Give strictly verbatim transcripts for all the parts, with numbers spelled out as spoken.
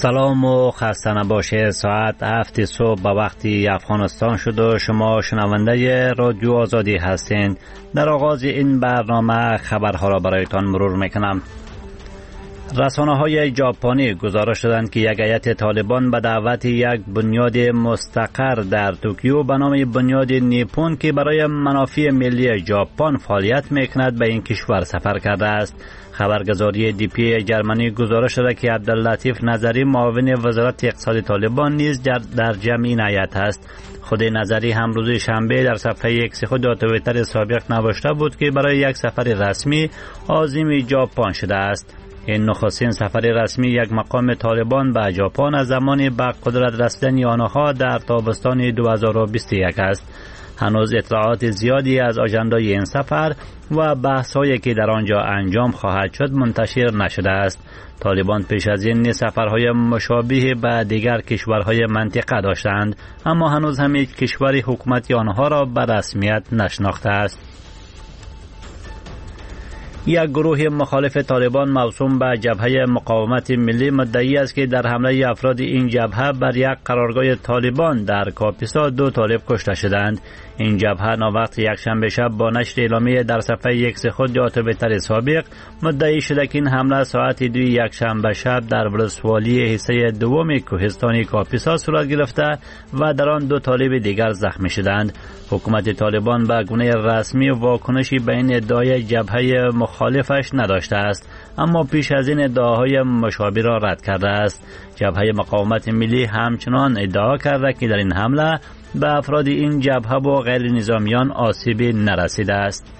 سلام و خسته نباشه. ساعت هفت صبح به وقتی افغانستان شد و شما شنونده رادیو آزادی هستین. در آغاز این برنامه خبرها را برایتان مرور میکنم. رسانه های ژاپنی گزارش دادند که یک هیئت طالبان به دعوت یک بنیاد مستقر در توکیو به نام بنیاد نیپون که برای منافع ملی ژاپن فعالیت میکند به این کشور سفر کرده است. خبرگزاری دی پی جرمنی گزارش داده که عبداللطیف نظری معاون وزارت اقتصاد طالبان نیز در جمع این هیئت است. خود نظری هم روز شنبه در صفحه ایکس خود در توییتر سابق نوشته بود که برای یک سفر رسمی عازم ژاپن شده است. این نخستین سفر رسمی یک مقام طالبان به ژاپن از زمان به قدرت رسیدن آنها در تابستان دو هزار و بیست و یک است. هنوز اطلاعات زیادی از آژاندای این سفر و بحث‌هایی که در آنجا انجام خواهد شد منتشر نشده است. طالبان پیش از این سفرهای مشابه به دیگر کشورهای منطقه داشتند، اما هنوز هم هیچ کشوری حکومتی آنها را به رسمیت نشناخته است. یک گروه مخالف طالبان موسوم به جبهه مقاومت ملی مدعی است که در حمله افراد این جبهه بر یک قرارگاه طالبان در کاپیسا دو طالب کشته شدند. این جبهه ناوقت یک شنبه شب با نشر اعلامیه در صفحه ایکس خود یا توییتر سابق مدعی شده که این حمله ساعت دو یک شنبه شب در ولسوالی حصه دوم کوهستانی کاپیسا صورت گرفته و در آن دو طالب دیگر زخمی شدند. حکومت طالبان به گونه رسمی واکنشی به این ادعای جبهه مخالفش نداشته است، اما پیش از این ادعاهای مشابه را رد کرده است. جبهه مقاومت ملی همچنان ادعا کرده که در این حمله به افراد این جبهه و غیر نظامیان آسیبی نرسیده است.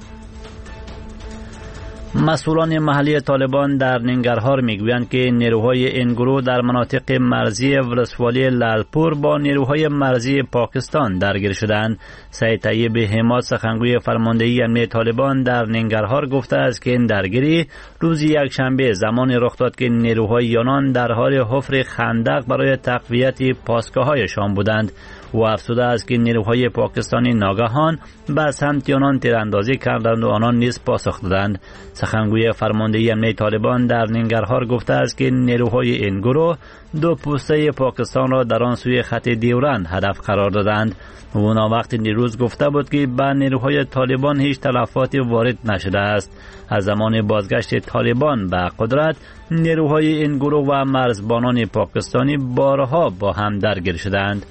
مسئولان محلی طالبان در ننگرهار میگویند که نیروهای این گروه در مناطق مرزی ولسوالی لالپور با نیروهای مرزی پاکستان درگیر شدند. سید طیب حماد سخنگوی فرماندهی امنیت طالبان در ننگرهار گفته است که این درگیری روز یکشنبه زمانی رخ داد که نیروهای آنان در حال حفر خندق برای تقویت پاسگاه‌هایشان بودند. و افزوده است که نیروهای پاکستانی ناگهان به سمت آنان تیراندازی کردند و آنان نیز پاسخ دادند. سخنگوی فرماندهی امنیت طالبان در ننگرهار گفته است که نیروهای این گروه دو پوسته پاکستان را در آن سوی خط ډیورند هدف قرار دادند. او وقتی دیروز گفته بود که به نیروهای طالبان هیچ تلفاتی وارد نشده است. از زمان بازگشت طالبان به قدرت نیروهای این گروه و مرزبانان پاکستانی بارها با هم درگیر شدند.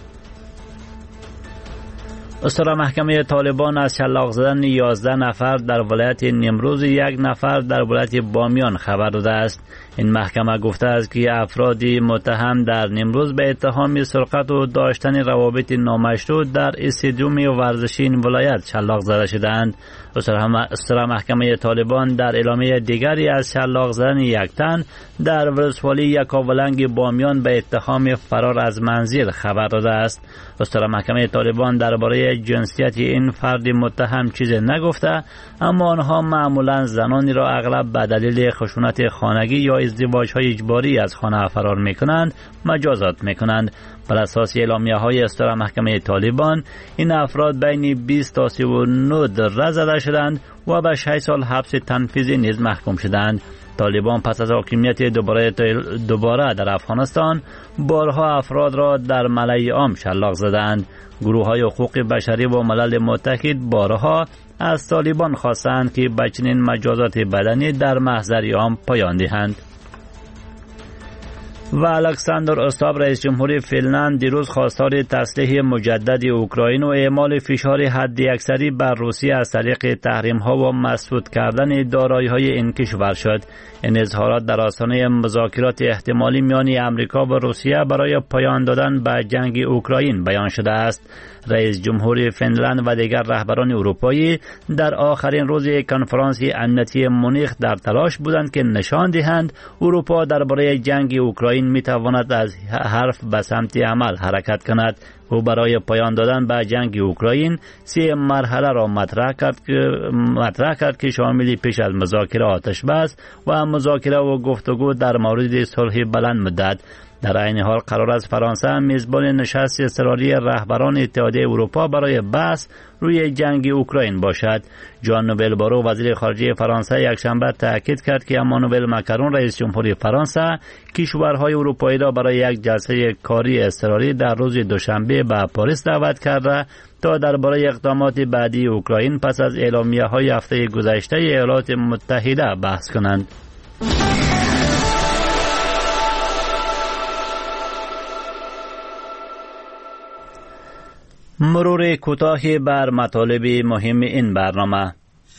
استرا محکمه طالبان از شلاق زدن یازده نفر در ولایت نیمروز یک نفر در ولایت بامیان خبر داده است. این محکمه گفته است که افرادی متهم در نیمروز به اتهام سرقت و داشتن روابط نامشروع در استادیوم ورزشی این ولایت شلاق زده شدند. استرا محکمه طالبان در اعلامیه دیگری از شلاق زدن یک تن در ولسوالی یکاولنگ بامیان به اتهام فرار از منزل خبر داده است. استرا محکمه طالبان درباره جنسیت این فرد متهم چیزی نگفته، اما آنها معمولا زنانی را اغلب به دلیل خشونت خانگی یا ازدواج‌های اجباری از خانه فرار می‌کنند مجازات می‌کنند. بر اساس اعلامیه های استرا محکمه طالبان این افراد بین بیست تا سی و نه دره زده شدند و به شش سال حبس تنفیذی نیز محکوم شدند. طالبان پس از حاکمیت دوباره دوباره در افغانستان بارها افراد را در ملأ عام شلاق زدند. گروه های حقوق بشری و ملل متحد بارها از طالبان خواستند که به چنین مجازات بدنی در محضر عام پایان دهند. و الکساندر استاب رئیس جمهوری فنلند دیروز خواستار تسلیح مجدد اوکراین و اعمال فشار حداکثری بر روسیه از طریق تحریم ها و مسدود کردن دارایی های این کشور شد. این اظهارات در آستانه مذاکرات احتمالی میان امریکا و روسیه برای پایان دادن به جنگ اوکراین بیان شده است. رئیس جمهوری فنلند و دیگر رهبران اروپایی در آخرین روز کنفرانس امنیتی مونیخ در تلاش بودند که نشان دهند اروپا درباره جنگ اوکراین می تواند از حرف به سمت عمل حرکت کند. او برای پایان دادن به جنگ اوکراین سه مرحله را مطرح کرد که مطرح کرد که شامل پیش از مذاکره آتش بس و مذاکره و گفتگو در مورد صلح بلند مدت. در این حال قرار است فرانسه میزبان نشست اضطراری رهبران اتحادیه اروپا برای بحث روی جنگ اوکراین باشد. ژان نوئل بارو وزیر خارجه فرانسه یکشنبه تاکید کرد که امانوئل مکرون رئیس جمهوری فرانسه کشورهای اروپایی را برای یک جلسه کاری اضطراری در روز دوشنبه به پاریس دعوت کرده تا درباره اقدامات بعدی اوکراین پس از اعلامیه‌های هفته گذشته ایالات متحده بحث کنند. مرور کوتاهی بر مطالب مهم این برنامه.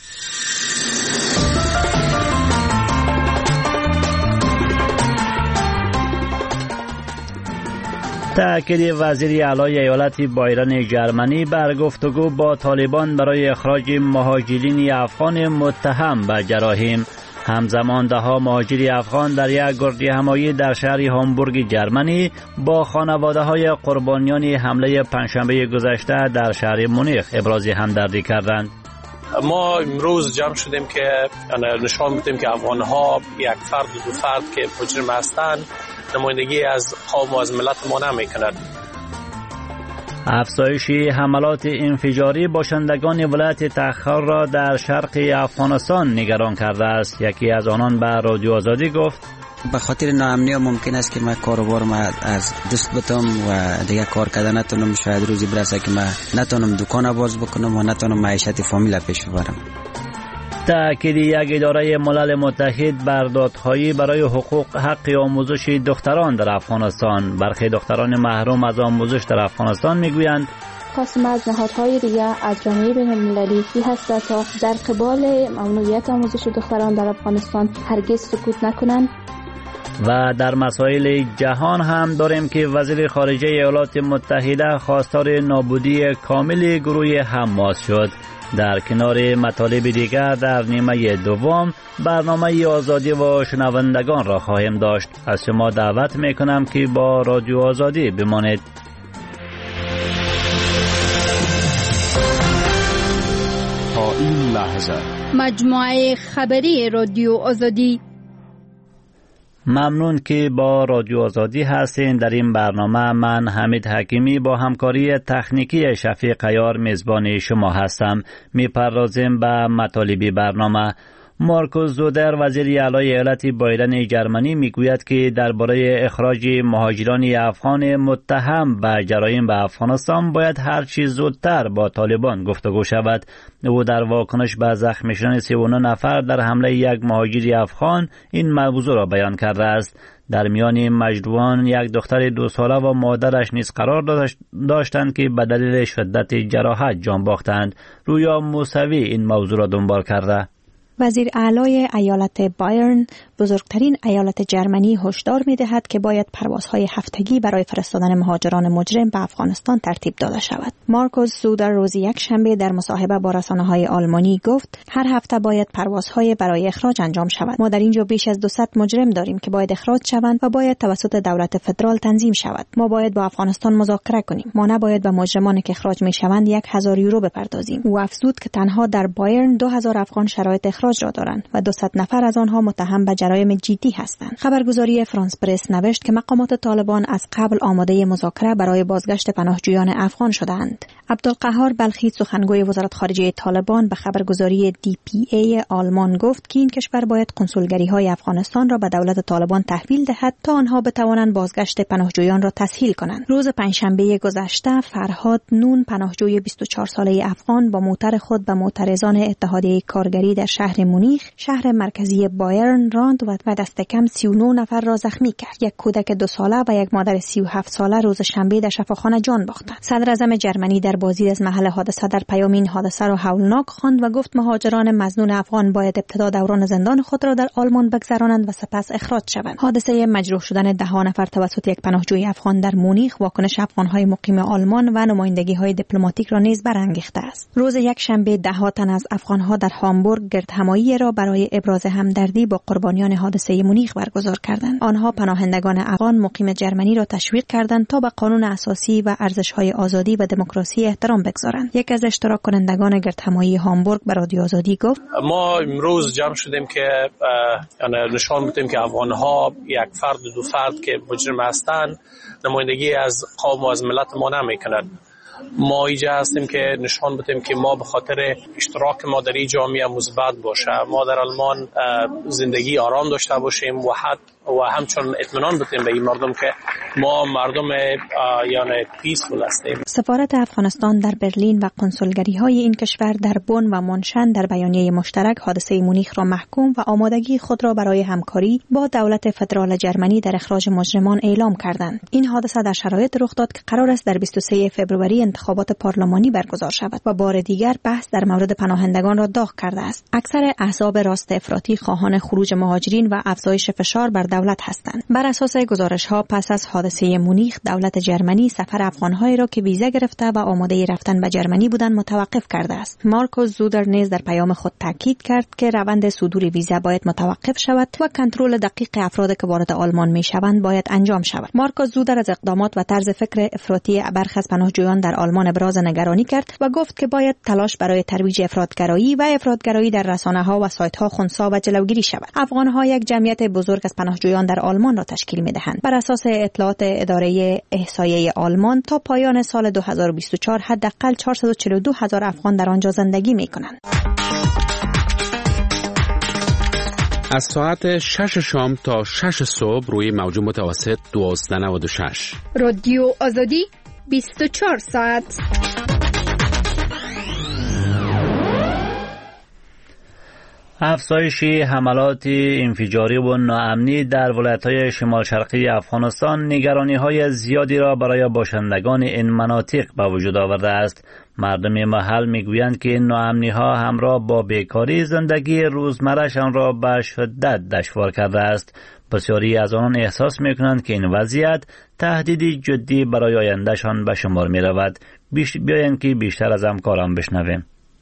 تأکید وزیر اعلی ایالت بایرن جرمنی بر گفتگو با طالبان برای اخراج مهاجرین افغان متهم به جراحیم. همزمان ده ها مهاجر افغان در یک گردهمایی در شهر هامبورگ جرمنی با خانواده های قربانیان حمله پنجشنبه گذشته در شهر مونیخ ابراز همدردی کردند. ما امروز جمع شدیم که نشان بدیم که افغان‌ها یک فرد و دو فرد که مجرم هستند نمایندگی از قوم و از ملت ما نمی‌کنند. افزایش حملات انفجاری باشندگان ولایت تخار را در شرق افغانستان نگران کرده است. یکی از آنان به رادیو آزادی گفت به خاطر ناامنی ممکن است که من کاروبار ما از دست بتم و دیگه کار کردن نتونم، شاید روزی برسه که من نتونم دکان باز بکنم و نتونم معیشت فامیل پیش ببرم. تأکید یک اداره ملل متحد بر دادخواهی برای حقوق حق آموزش دختران در افغانستان. برخی دختران محروم از آموزش در افغانستان میگویند خواستم از نهادهای دیگر از جامعه بین‌المللی هست تا در قبال ممنوعیت آموزش دختران در افغانستان هرگز سکوت نکنند. و در مسائل جهان هم داریم که وزیر خارجه ایالات متحده خواستار نابودی کامل گروه حماس شد. در کنار مطالب دیگر در نیمه دوم برنامه آزادی و شنوندگان را خواهیم داشت. از شما دعوت میکنم که با رادیو آزادی بمانید. تا این لحظه مجموعه خبری رادیو آزادی. ممنون که با رادیو آزادی هستین. در این برنامه من حمید حکیمی با همکاری تکنیکی شفیق عیار میزبان شما هستم. میپردازیم به مطالب برنامه. مارکوس زودر وزیر اعلی ایالت بایرن جرمنی میگوید که درباره اخراج مهاجران افغان متهم به جرایم به افغانستان باید هر چیز زودتر با طالبان گفتگو شود. او در واکنش به زخمی شدن سی و نه نفر در حمله یک مهاجر افغان این موضوع را بیان کرده است. در میان مجروحان یک دختر دو ساله و مادرش نیز قرار داشتند که به دلیل شدت جراحت جان باختند. رویا موسوی این موضوع را دنبال کرده. وزیر اعلی ایالت بایرن بزرگترین ایالت جرمنی هشدار می‌دهد که باید پروازهای هفتگی برای فرستادن مهاجران مجرم به افغانستان ترتیب داده شود. مارکوس زودر روز یک شنبه در مصاحبه با رسانه‌های آلمانی گفت هر هفته باید پروازهای برای اخراج انجام شود. ما در اینجا بیش از دویست مجرم داریم که باید اخراج شوند و باید توسط دولت فدرال تنظیم شود. ما باید با افغانستان مذاکره کنیم. ما نباید به مجرمانی که اخراج می‌شوند یک هزار یورو بپردازیم. او افزود که تنها در بایرن دو هزار افغان شرایط اخراج را دارند و دویست نفر از آنها متهم به جرایم جدی هستند. خبرگزاری فرانس پرس نوشت که مقامات طالبان از قبل آماده مذاکره برای بازگشت پناهجویان افغان شدند. عبدالقهار بلخی سخنگوی وزارت خارجه طالبان به خبرگزاری دی پی ای آلمان گفت که این کشور باید کنسولگری‌های افغانستان را به دولت طالبان تحویل دهد تا آنها بتوانند بازگشت پناهجویان را تسهیل کنند. روز پنجشنبه گذشته فرهاد نون پناهجوی بیست و چهار ساله افغان با موتر خود به معترضان اتحادیه کارگری در شهر مونیخ شهر مرکزی بایرن راند و دست کم سی و نه نفر را زخمی کرد. یک کودک دو ساله و یک مادر سی و هفت ساله روز شنبه در شفاخانه جان باختند. صدر اعظم جرمنی در بازدید از محل حادثه در پیام این حادثه را هولناک خواند و گفت مهاجران مظنون افغان باید ابتدا دوران زندان خود را در آلمان بگذرانند و سپس اخراج شوند. حادثه مجروح شدن ده ها نفر توسط یک پناهجوی افغان در مونیخ واکنش افغان‌های مقیم آلمان و نمایندگی‌های دیپلماتیک را نیز برانگیخته است. روز یک شنبه ده ها تن از افغان‌ها در هامبورگ گردهمایی را برای ابراز همدردی با قربانیان پایان حادثه مونیخ برگزار کردند. آنها پناهندگان افغان مقیم جرمنی را تشویق کردند تا به قانون اساسی و ارزش‌های آزادی و دموکراسی احترام بگذارند. یک از اشتراک کنندگان گردهمایی هامبورگ به رادیو آزادی گفت: ما امروز جمع شدیم که یعنی نشان بدیم که افغان‌ها یک فرد دو فرد که مجرم هستند نمایندگی از قوم و از ملت ما نمی‌کنند. ما اینجا هستیم که نشان بدیم که ما به خاطر اشتراک ما در این جامعه مثبت باشه، ما در آلمان زندگی آرام داشته باشیم و حد و همچنین اطمینان بدیم به این مردم که ما مردم یعنی پیسفول هستیم. سفارت افغانستان در برلین و کنسولگری‌های این کشور در بن و مونشن در بیانیه مشترک حادثه مونیخ را محکوم و آمادگی خود را برای همکاری با دولت فدرال جرمنی در اخراج مجرمان اعلام کردند. این حادثه در شرایط رخ داد که قرار است در بیست و سوم فوریه انتخابات پارلمانی برگزار شود و بار دیگر بحث در مورد پناهندگان را داغ کرده است. اکثر احزاب راست افراطی خواهان خروج مهاجرین و افزایش فشار بر دولت هستند. بر اساس گزارش‌ها پس از حادثه مونیخ دولت جرمنی سفر افغان‌هایی را که ویزا گرفته و آماده رفتن به جرمنی بودند متوقف کرده است. مارکوس زودر نیز در پیام خود تاکید کرد که روند صدور ویزا باید متوقف شود و کنترل دقیق افرادی که وارد آلمان می‌شوند باید انجام شود. مارکوس زودر از اقدامات و طرز فکر افراطی برخی از پناهجویان در آلمان ابراز نگرانی کرد و گفت که باید تلاش برای ترویج افراطگرایی و افراطگرایی در رسانه‌ها و سایت‌ها خنثی و جلوگیری شود. افغان‌ها یک جمعیت بزرگ از پناهجویان در آلمان را تشکیل می‌دهند. بر اساس اطلاعات اداره احصایه آلمان تا پایان سال دو هزار و بیست و چهار حداقل چهارصد و چهل و دو هزار افغان در آنجا زندگی می‌کنند. از ساعت شش شام تا شش صبح روی موج متوسط دویست و نود و شش. رادیو آزادی بیست و چهار ساعت. افزایش حملات انفجاری و ناامنی در ولایت‌های شمال شرقی افغانستان نگرانی‌های زیادی را برای باشندگان این مناطق به وجود آورده است. مردم محل میگویند که این ناامنی‌ها همراه با بیکاری زندگی روزمره‌شان را به شدت دشوار کرده است. بسیاری از آنان احساس می‌کنند که این وضعیت تهدیدی جدی برای آیندهشان به شمار می‌رود. بیاین که بیشتر از همکاران بشنویم.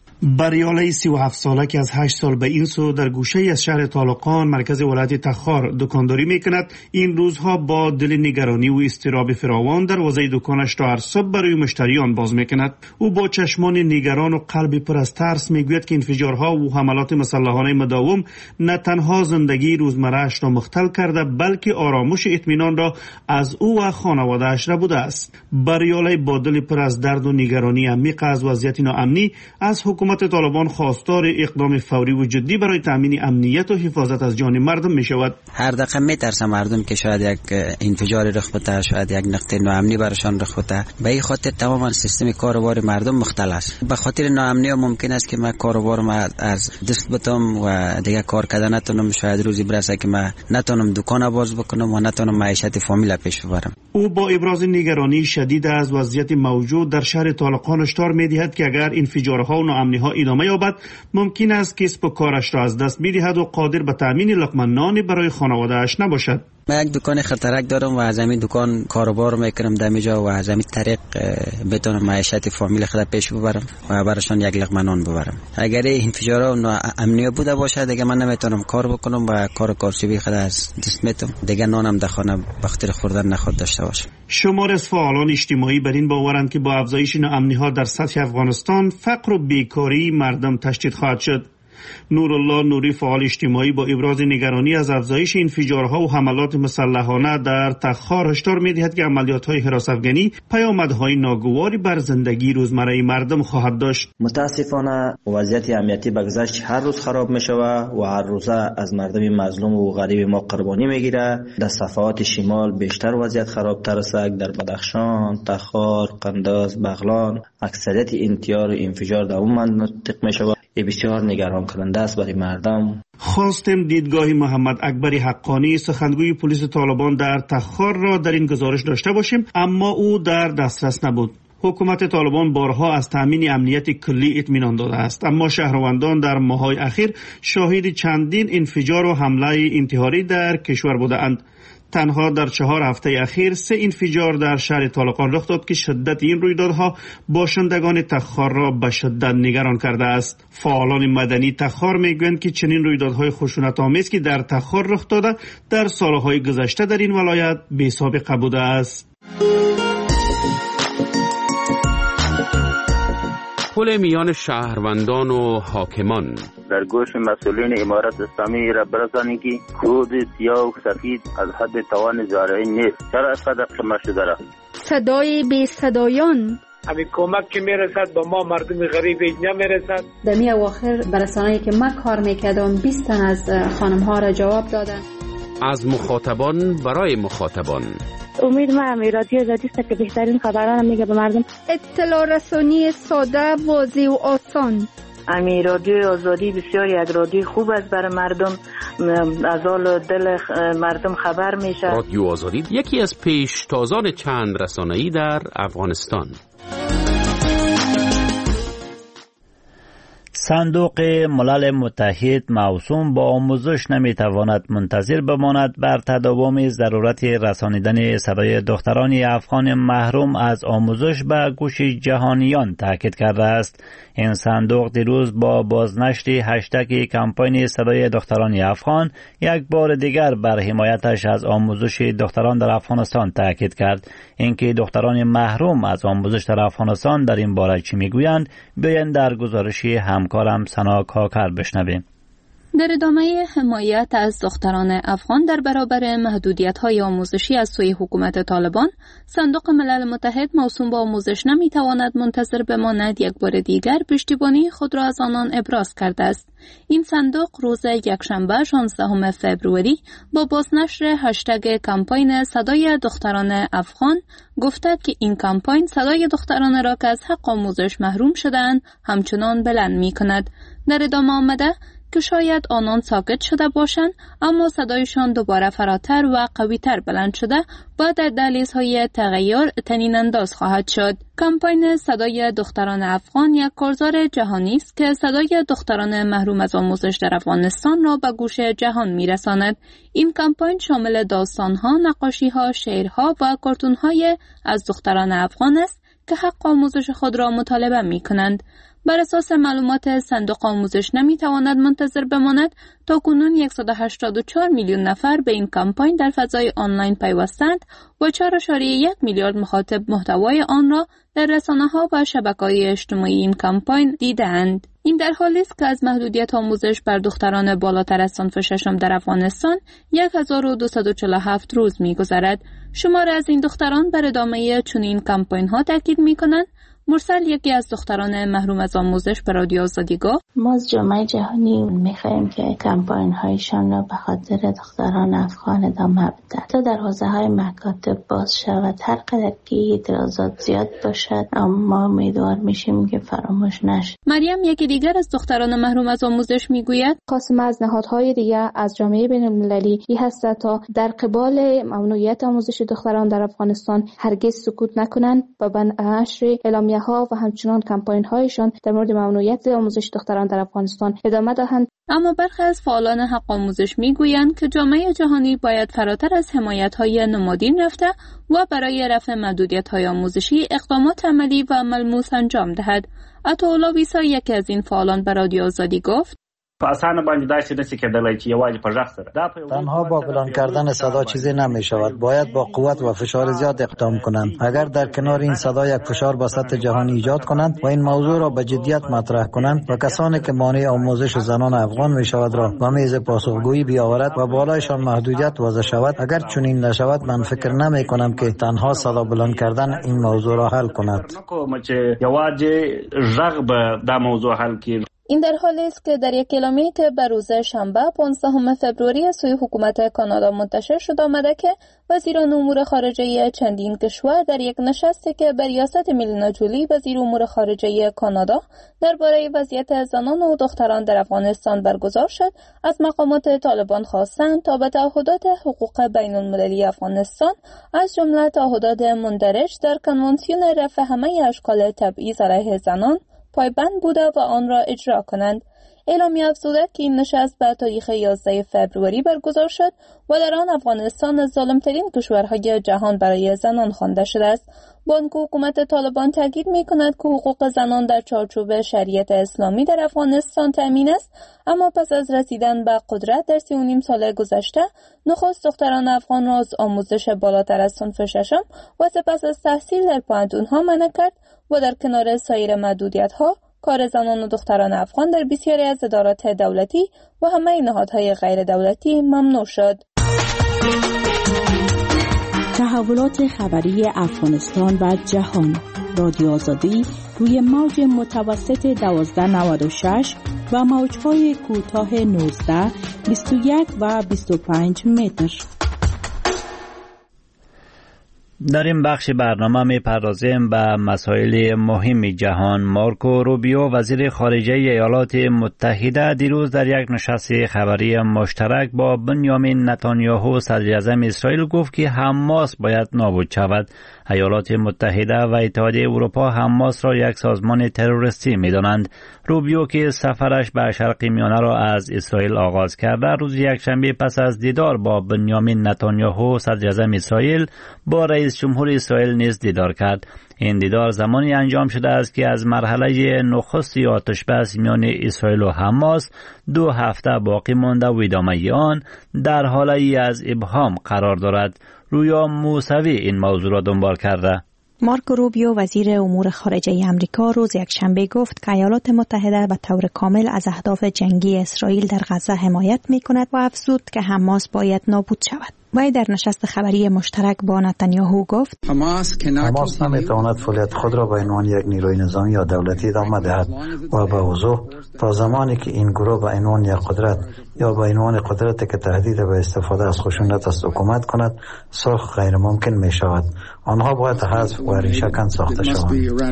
بریاله سی و هفت ساله که از هشت سال به این سو در گوشه از شهر طالقان مرکز ولایت تخار دکانداری میکند، این روزها با دل نگرانی و اضطراب فراوان دروازه دکانش را هر صبح برای مشتریان باز میکند. او با چشمان نگران و قلبی پر از ترس میگوید که انفجارها و حملات مسلحانه مداوم نه تنها زندگی روزمره‌اش را مختل کرده بلکه آرامش و اطمینان را از او و خانواده‌اش را بوده است. بریاله با دل پر از درد و نگرانی عمیق از وضعیت ناامنی از حکومت طالبان خواستار اقدام فوری و جدی برای تامین امنیت و حفاظت از جان مردم می شود. هر دقیقه می ترسم مردم که شاید یک انفجار رخ بده، شاید یک نقطه ناامنی براشان رخ بده. به این خاطر تمام سیستم کاروبار مردم مختل است. به خاطر ناامنی ممکن است که من کاروبارم از دست بتم و دیگه کار کردن نتونم. شاید روزی برسه که من نتونم دکان باز بکنم و نتونم معیشت فامیل پیش ببرم. او با ابراز نگرانی شدید از وضعیت موجود در شهر طالقان هشدار می‌دهد که اگر انفجارها و ناامنی‌ها ادامه یابد ممکن است کسب و کارش را از دست بدهد و قادر به تامین لقمه نان برای خانواده‌اش نباشد. من یک دکان خطرک دارم و از همین دکان کاروبار میکنم دمیجا و از همین طریق بتونم معیشت فامیل خود پیش ببرم و براشون یک لقمه نان ببرم. اگر این انفجارها و ناامنی بوده باشه دیگه من نمیتونم کار بکنم و کار کارچوبی خود از دست میتم. دیگه نانم در خانه بخاطر خوردن نخود داشته باشم. شمار از فعالان اجتماعی بر این باورند که با افزایش ناامنی‌ها در سطح افغانستان فقر و بیکاری مردم تشدید خواهد شد. نورالله نوری فعال اجتماعی با ابراز نگرانی از افزایش انفجارها و حملات مسلحانه در تخار هشدار می‌دهد که عملیات‌های حراس افغانی پیامدهای ناگواری بر زندگی روزمره مردم خواهد داشت. متاسفانه وضعیت امنیتی بگذشت هر روز خراب می‌شود و هر روز از مردم مظلوم و غریب ما قربانی می‌گیرد. در صفحات شمال بیشتر وضعیت خرابتر است. در بدخشان، تخار، قنداز، بغلان اکثریت انفجار و انفجار در اون مناطق می‌شود. بسیار نگران کننده است برای مردم. خواستیم دیدگاه محمد اکبری حقانی سخنگوی پلیس طالبان در تخار را در این گزارش داشته باشیم، اما او در دسترس نبود. حکومت طالبان بارها از تامین امنیت کلی اطمینان داده است، اما شهروندان در ماه‌های اخیر شاهد چندین انفجار و حمله انتحاری در کشور بودند. تنها در چهار هفته اخیر سه انفجار در شهر طالقان رخ داد که شدت این رویدادها باشندگان تخار را به شدت نگران کرده است. فعالان مدنی تخار میگویند که چنین رویدادهای خشونت‌آمیز که در تخار رخ داده در سالهای گذشته در این ولایت بی سابقه بوده است. پل میان شهروندان و حاکمان در گوش مسئولین امارت اسلامی را برسانید که کود سیاه و سفید از حد توان زارعی نیست. چرا از قدر قمه شده را؟ صدای بی صدایان همین کمک که میرسد به ما مردم غریب اینجا میرسد. در می اواخر برسانه‌ای که من کار میکردم بیست تن از خانم ها را جواب دادن. از مخاطبان برای مخاطبان. امید ما هم رادیو آزادی است که بهترین خبران میگه به مردم. اطلاع رسانی ساده، واضح و آسان. امی رادیو آزادی بسیار یک رادیو خوب است برای مردم، از حال دل مردم خبر میشه. رادیو آزادی یکی از پیشتازان چند رسانه‌ای در افغانستان. صندوق ملل متحد موسوم با آموزش نمیتواند منتظر بماند بر تداوم ضرورت رسانیدن صدای دختران افغان محروم از آموزش به گوش جهانیان تاکید کرده است. این صندوق دیروز با بازنشر هشتگ کمپین صدای دختران افغان یک بار دیگر بر حمایتش از آموزش دختران در افغانستان تاکید کرد. اینکه دختران محروم از آموزش در افغانستان در این باره چی میگویند بیاین در گزارشی همکارم سنا کاکر بشنویم. در ادامه حمایت از دختران افغان در برابر محدودیت‌های آموزشی از سوی حکومت طالبان، صندوق ملل متحد موسوم به آموزش نمی‌تواند منتظر بماند یک بار دیگر پشتیبانی خود را از آنان ابراز کرده است. این صندوق روز یکشنبه شانزدهم فوریه با بازنشر هشتگ کمپین صدای دختران افغان گفته که این کمپین صدای دختران را که از حق آموزش محروم شده‌اند همچنان بلند می‌کند. در ادامه آمده که شاید آنان ساکت شده باشند اما صدایشان دوباره فراتر و قویتر بلند شده و در دهلیزهای تغییر طنین انداز خواهد شد. کمپین صدای دختران افغان یک کارزار جهانی است که صدای دختران محروم از آموزش در افغانستان را به گوش جهان میرساند. این کمپین شامل داستانها، نقاشیها، شعرها و کارتونهای از دختران افغان است که حق آموزش خود را مطالبه می کنند. بر اساس معلومات صندوق آموزش نمیتواند منتظر بماند تا کنون صد و هشتاد و چهار میلیون نفر به این کمپین در فضای آنلاین پیوستند و چهار ممیز یک میلیارد مخاطب محتوای آن را در رسانه‌ها و شبکه‌های اجتماعی این کمپین دیدند. این در حالی است که از محدودیت آموزش بر دختران بالاتر از صنف ششم در افغانستان هزار و دویست و چهل و هفت روز می‌گذرد. شمار از این دختران بر ادامه چنین کمپین‌ها تاکید می‌کنند. مرسل یکی از دختران محروم از آموزش به رادیو آزادی گفت: ما از جامعه جهانی می‌خواهیم که کمپاین هایشان را به خاطر دختران افغان ادامه بدهد تا در حوزه‌های مکاتب باز شود. هر قدر که اعتراضات زیاد باشد اما ما امیدوار میشیم که فراموش نشد. مریم یکی دیگر از دختران محروم از آموزش میگوید: خواستم از نهادهای دیگر از جامعه بین‌المللی این هست تا در قبال ممنوعیت آموزش دختران در افغانستان هرگز سکوت نکنند و به نشر اعلامیه ها و همچنان کمپاین هایشان در مورد ممنوعیت آموزش دختران در افغانستان ادامه دهند. اما برخی از فعالان حق آموزش میگویند که جامعه جهانی باید فراتر از حمایت های نمادین رفته و برای رفع محدودیت های آموزشی اقدامات عملی و ملموس انجام دهد. عطاالله ویسا یکی از این فعالان به رادیو آزادی گفت: تنها با بلند کردن صدا چیزی نمی شود. باید با قوت و فشار زیاد اقدام کنند. اگر در کنار این صدا یک فشار به سطح جهانی ایجاد کنند و این موضوع را به جدیت مطرح کنند و کسانی که مانع آموزش زنان افغان می شود را به میز پاسخگویی بیاورد و بالایشان محدودیت وضع شود، اگر چنین نشود من فکر نمی کنم که تنها صدا بلند کردن این موضوع را حل کند. این در حالی است که در یک اعلامیه‌ای که به روز شنبه پانزدهم فوریه سوی حکومت کانادا منتشر شده آمده که وزیران امور خارجه چندین کشور در یک نشستی که به ریاست میلینا جولی وزیر امور خارجه کانادا درباره وضعیت زنان و دختران در افغانستان برگزار شد، از مقامات طالبان خواستند تا به تعهدات حقوق بین المللی افغانستان از جمله تعهدات مندرج در کنوانسیون رفع همه اشکال تبعیض علیه زنان پایبند بوده و آن را اجرا کنند. اعلامیه افزود که این نشست به تاریخ یازده فوریه برگزار شد و در آن افغانستان از ظالمترین کشورهای جهان برای زنان خوانده شده است. با آنکه حکومت طالبان تاکید می‌کند که حقوق زنان در چارچوب شریعت اسلامی در افغانستان تأمین است، اما پس از رسیدن به قدرت در سی و نیم سال گذشته نخست دختران افغان را از آموزش بالاتر از صنف ششم و سپس از تحصیل در پوهنتون‌ها منع کرد و در کنار سایر محدودیت‌ها کار زنان و دختران افغان در بسیاری از ادارات دولتی و همه نهادهای غیر دولتی ممنوع شد. تحولات خبری افغانستان و جهان. رادیو آزادی روی موج متوسط دوازده نود و شش و موج‌های کوتاه نوزده، بیست و یک و بیست و پنج متر. در این بخش برنامه می پردازیم به مسائل مهم جهان. مارکو روبیو وزیر خارجه ایالات متحده دیروز در یک نشست خبری مشترک با بنیامین نتانیاهو صدر اعظم اسرائیل گفت که حماس باید نابود شود. ایالات متحده و اتحادیه اروپا حماس را یک سازمان تروریستی می دانند. روبیو که سفرش به شرق میانه را از اسرائیل آغاز کرده، روز یکشنبه پس از دیدار با بنیامین نتانیاهو صدر اعظم اسرائیل با رئیس جمهور اسرائیل نیز دیدار کرد. این دیدار زمانی انجام شده است که از مرحله نخست آتش بس میان اسرائیل و حماس دو هفته باقی مانده و ادامه آن در حالی از ابهام قرار دارد. رویا موسوی این موضوع را دنبال کرده. مارکو روبیو وزیر امور خارجه امریکا روز یکشنبه گفت که ایالات متحده به طور کامل از اهداف جنگی اسرائیل در غزه حمایت می‌کند و افزود که حماس باید نابود شود. وی در نشست خبری مشترک با نتانیاهو گفت حماس نمیتواند فعالیت خود را به عنوان یک نیروی نظامی یا دولتی ادامه دهد و به وضوح تا زمانی که این گروه به عنوان یک قدرت یا به عنوان قدرتی که تهدید به استفاده از خشونت است حکومت کند، صلح غیر ممکن می شود. آنها باید حذف و ریشه‌کن ساخته شوند.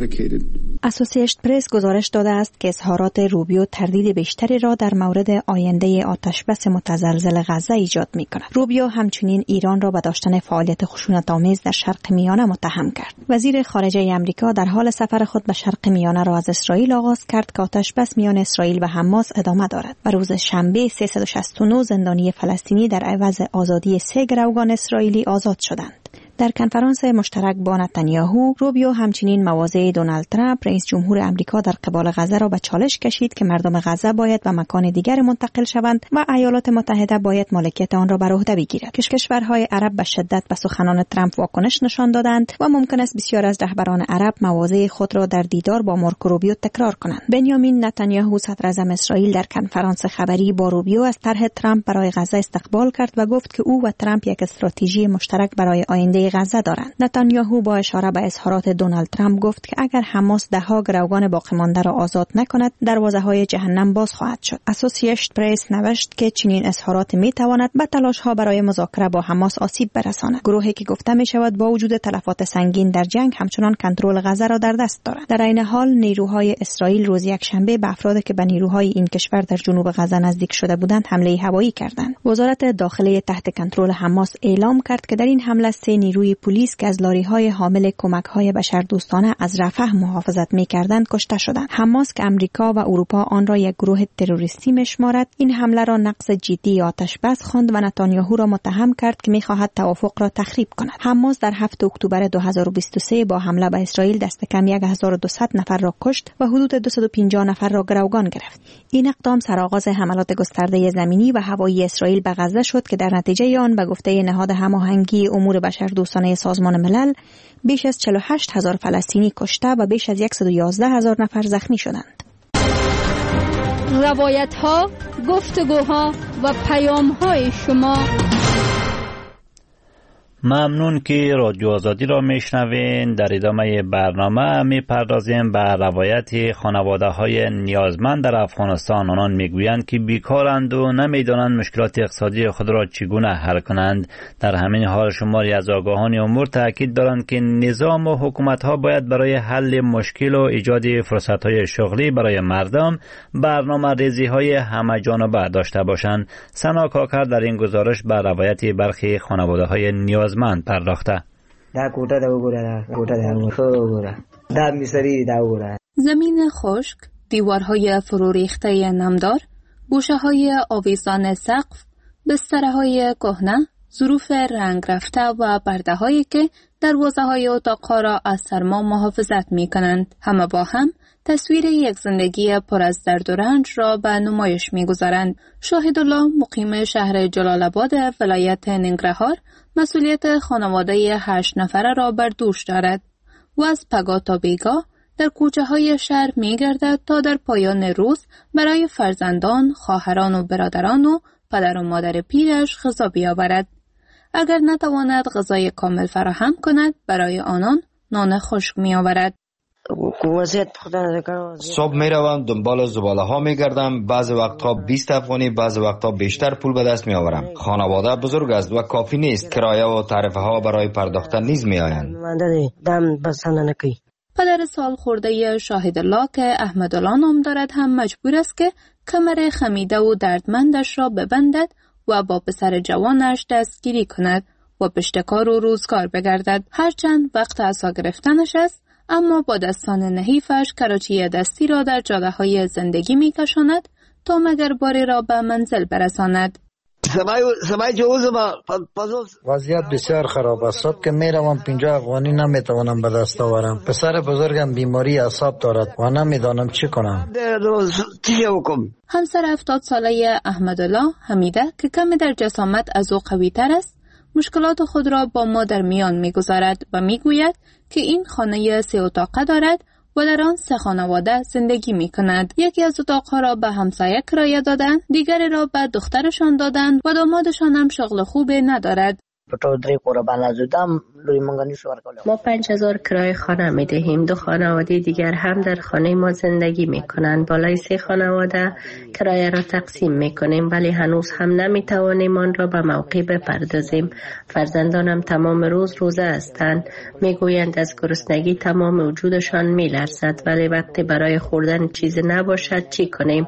اسوسییشن پرس گزارش داده است که اظهارات روبیو تردید بیشتری را در مورد آینده آتشبس متزلزل غزه ایجاد می کند. روبیو همچنین ایران را به داشتن فعالیت خشونت‌آمیز در شرق میانه متهم کرد. وزیر خارجه امریکا در حال سفر خود به شرق میانه را از اسرائیل آغاز کرد که آتشبس میان اسرائیل و حماس ادامه دارد و روز شنبه سیصد و شصت و نه زندانی فلسطینی در عوض آزادی سه گروگان اسرائیلی آزاد شدند. در کنفرانس مشترک با نتانیاهو، روبیو همچنین مواضع دونالد ترامپ رئیس جمهور امریکا در قبال غزه را به چالش کشید که مردم غزه باید به مکان دیگر منتقل شوند و ایالات متحده باید مالکیت آن را بر عهده بگیرد. کشورهای عرب به شدت به سخنان ترامپ واکنش نشان دادند و ممکن است بسیار از رهبران عرب مواضع خود را در دیدار با مارکو روبیو تکرار کنند. بنیامین نتانیاهو صدر اعظم اسرائیل در کنفرانس خبری با روبیو از طرح ترامپ برای غزه استقبال کرد و گفت که او و ترامپ یک استراتژی مشترک برای آینده غزه دارند. نتانیاهو با اشاره به اظهارات دونالد ترامپ گفت که اگر حماس ده ها گروگان باقی مانده را آزاد نکند، دروازه‌های جهنم باز خواهد شد. اسوسییشن پرس نوشت که چنین اظهارات می تواند به تلاش‌ها برای مذاکره با حماس آسیب برساند. گروهی که گفته می شود با وجود تلفات سنگین در جنگ همچنان کنترل غزه را در دست دارد. در عین حال نیروهای اسرائیل روز یکشنبه به افرادی که به نیروهای این کشور در جنوب غزه نزدیک شده بودند حمله هوایی کردند. وزارت داخله تحت کنترل حماس اعلام کرد که در این حمله سه نیروی پلیس که از لاری‌های حامل کمک‌های بشردوستانه از رفح محافظت می‌کردند کشته شدند. حماس که امریکا و اروپا آن را یک گروه تروریستی می‌شمارد، این حمله را نقض جدی آتش بس خواند و نتانیاهو را متهم کرد که می‌خواهد توافق را تخریب کند. حماس در هفتم اکتبر دو هزار و بیست و سه با حمله به اسرائیل دست کم هزار و دویست نفر را کشت و حدود دویست و پنجاه نفر را گروگان گرفت. این اقدام سرآغاز حملات گسترده زمینی و هوایی اسرائیل به غزه شد که در نتیجه آن به گفته نهاد هماهنگی امور بشردوستانه سازمان ملل بیش از چهل و هشت هزار فلسطینی کشته و بیش از صد و یازده هزار نفر زخمی شدند. روایت‌ها، گفتگوها و پیام‌های شما. ممنون که رادیو آزادی را میشنوین. در ادامه برنامه میپردازیم به روایت خانواده های نیازمند در افغانستان. آنان میگویند که بیکارند و نمیدانند مشکلات اقتصادی خود را چگونه حل کنند. در همین حال شماری از آگاهان امور تاکید دارند که نظام و حکومت ها باید برای حل مشکل و ایجاد فرصت های شغلی برای مردم برنامه ریزی های همه جانبه داشته باشند. سنا کاکر در این گزارش به روایت برخی خانواده های نیاز من پرداخته. زمین خشک، دیوارهای فرو ریخته نمدار، گوشه‌های آویزان سقف، بسترهای کهنه، ظروف رنگ رفته و پرده‌هایی که دروازه‌های اتاق‌ها را از سرما محافظت می‌کنند، همه با هم تصویر یک زندگی پر از درد و رنج را به نمایش می‌گذارند. شاهدالله مقیم شهر جلال آباد ولایت ننگرهار مسئولیت خانواده هشت نفره را بر دوش دارد و از پگاه تا بیگاه در کوچه‌های شهر می‌گردد تا در پایان روز برای فرزندان، خواهران و برادران و پدر و مادر پیرش غذا بیاورد. اگر نتواند غذای کامل فراهم کند، برای آنان نان خشک می‌آورد. صبح می روم دنبال زباله ها می گردم، بعض وقتها بیست افغانی، بعض وقتها بیشتر پول به دست می آورم. خانواده بزرگ است و کافی نیست، کرایه و تعرفه ها برای پرداختن نیز می آیند. پدر سال خورده شاهدالله که احمدالله نام دارد هم مجبور است که کمر خمیده و دردمندش را ببندد و با پسر جوانش دستگیری کند و پشتکار و روزگار بگردد. هرچند وقت عصا گرفتنش است، اما با دستان نحیفش کراچی دستی را در جاده های زندگی می کشاند تا مگر باری را به منزل برساند. وضعیت بسیار خراب است. صبح که می روم پنجاه افغانی نمی توانم به دست آورم. پسر بزرگم بیماری اعصاب دارد و نمی دانم چی کنم. همسر هفتاد ساله احمدالله حمیده که کمی در جسامت از او قوی تر است، مشکلات خود را با ما در میان می گذارد و می گوید که این خانه سه اتاقه دارد و در آن سه خانواده زندگی می کند. یکی از اتاقها را به همسایه کرایه دادند، دیگری را به دخترشان دادند و دامادشان هم شغل خوبی ندارد. ما پنج هزار کرایه خانه می دهیم. دو خانواده دیگر هم در خانه ما زندگی می کنند. بالای سه خانواده کرایه را تقسیم می کنیم، ولی هنوز هم نمی توانیم آن را به موقع بپردازیم. فرزندانم تمام روز روزه هستند. می گویند از گرسنگی تمام وجودشان می لرزد، ولی وقتی برای خوردن چیز نباشد چی کنیم؟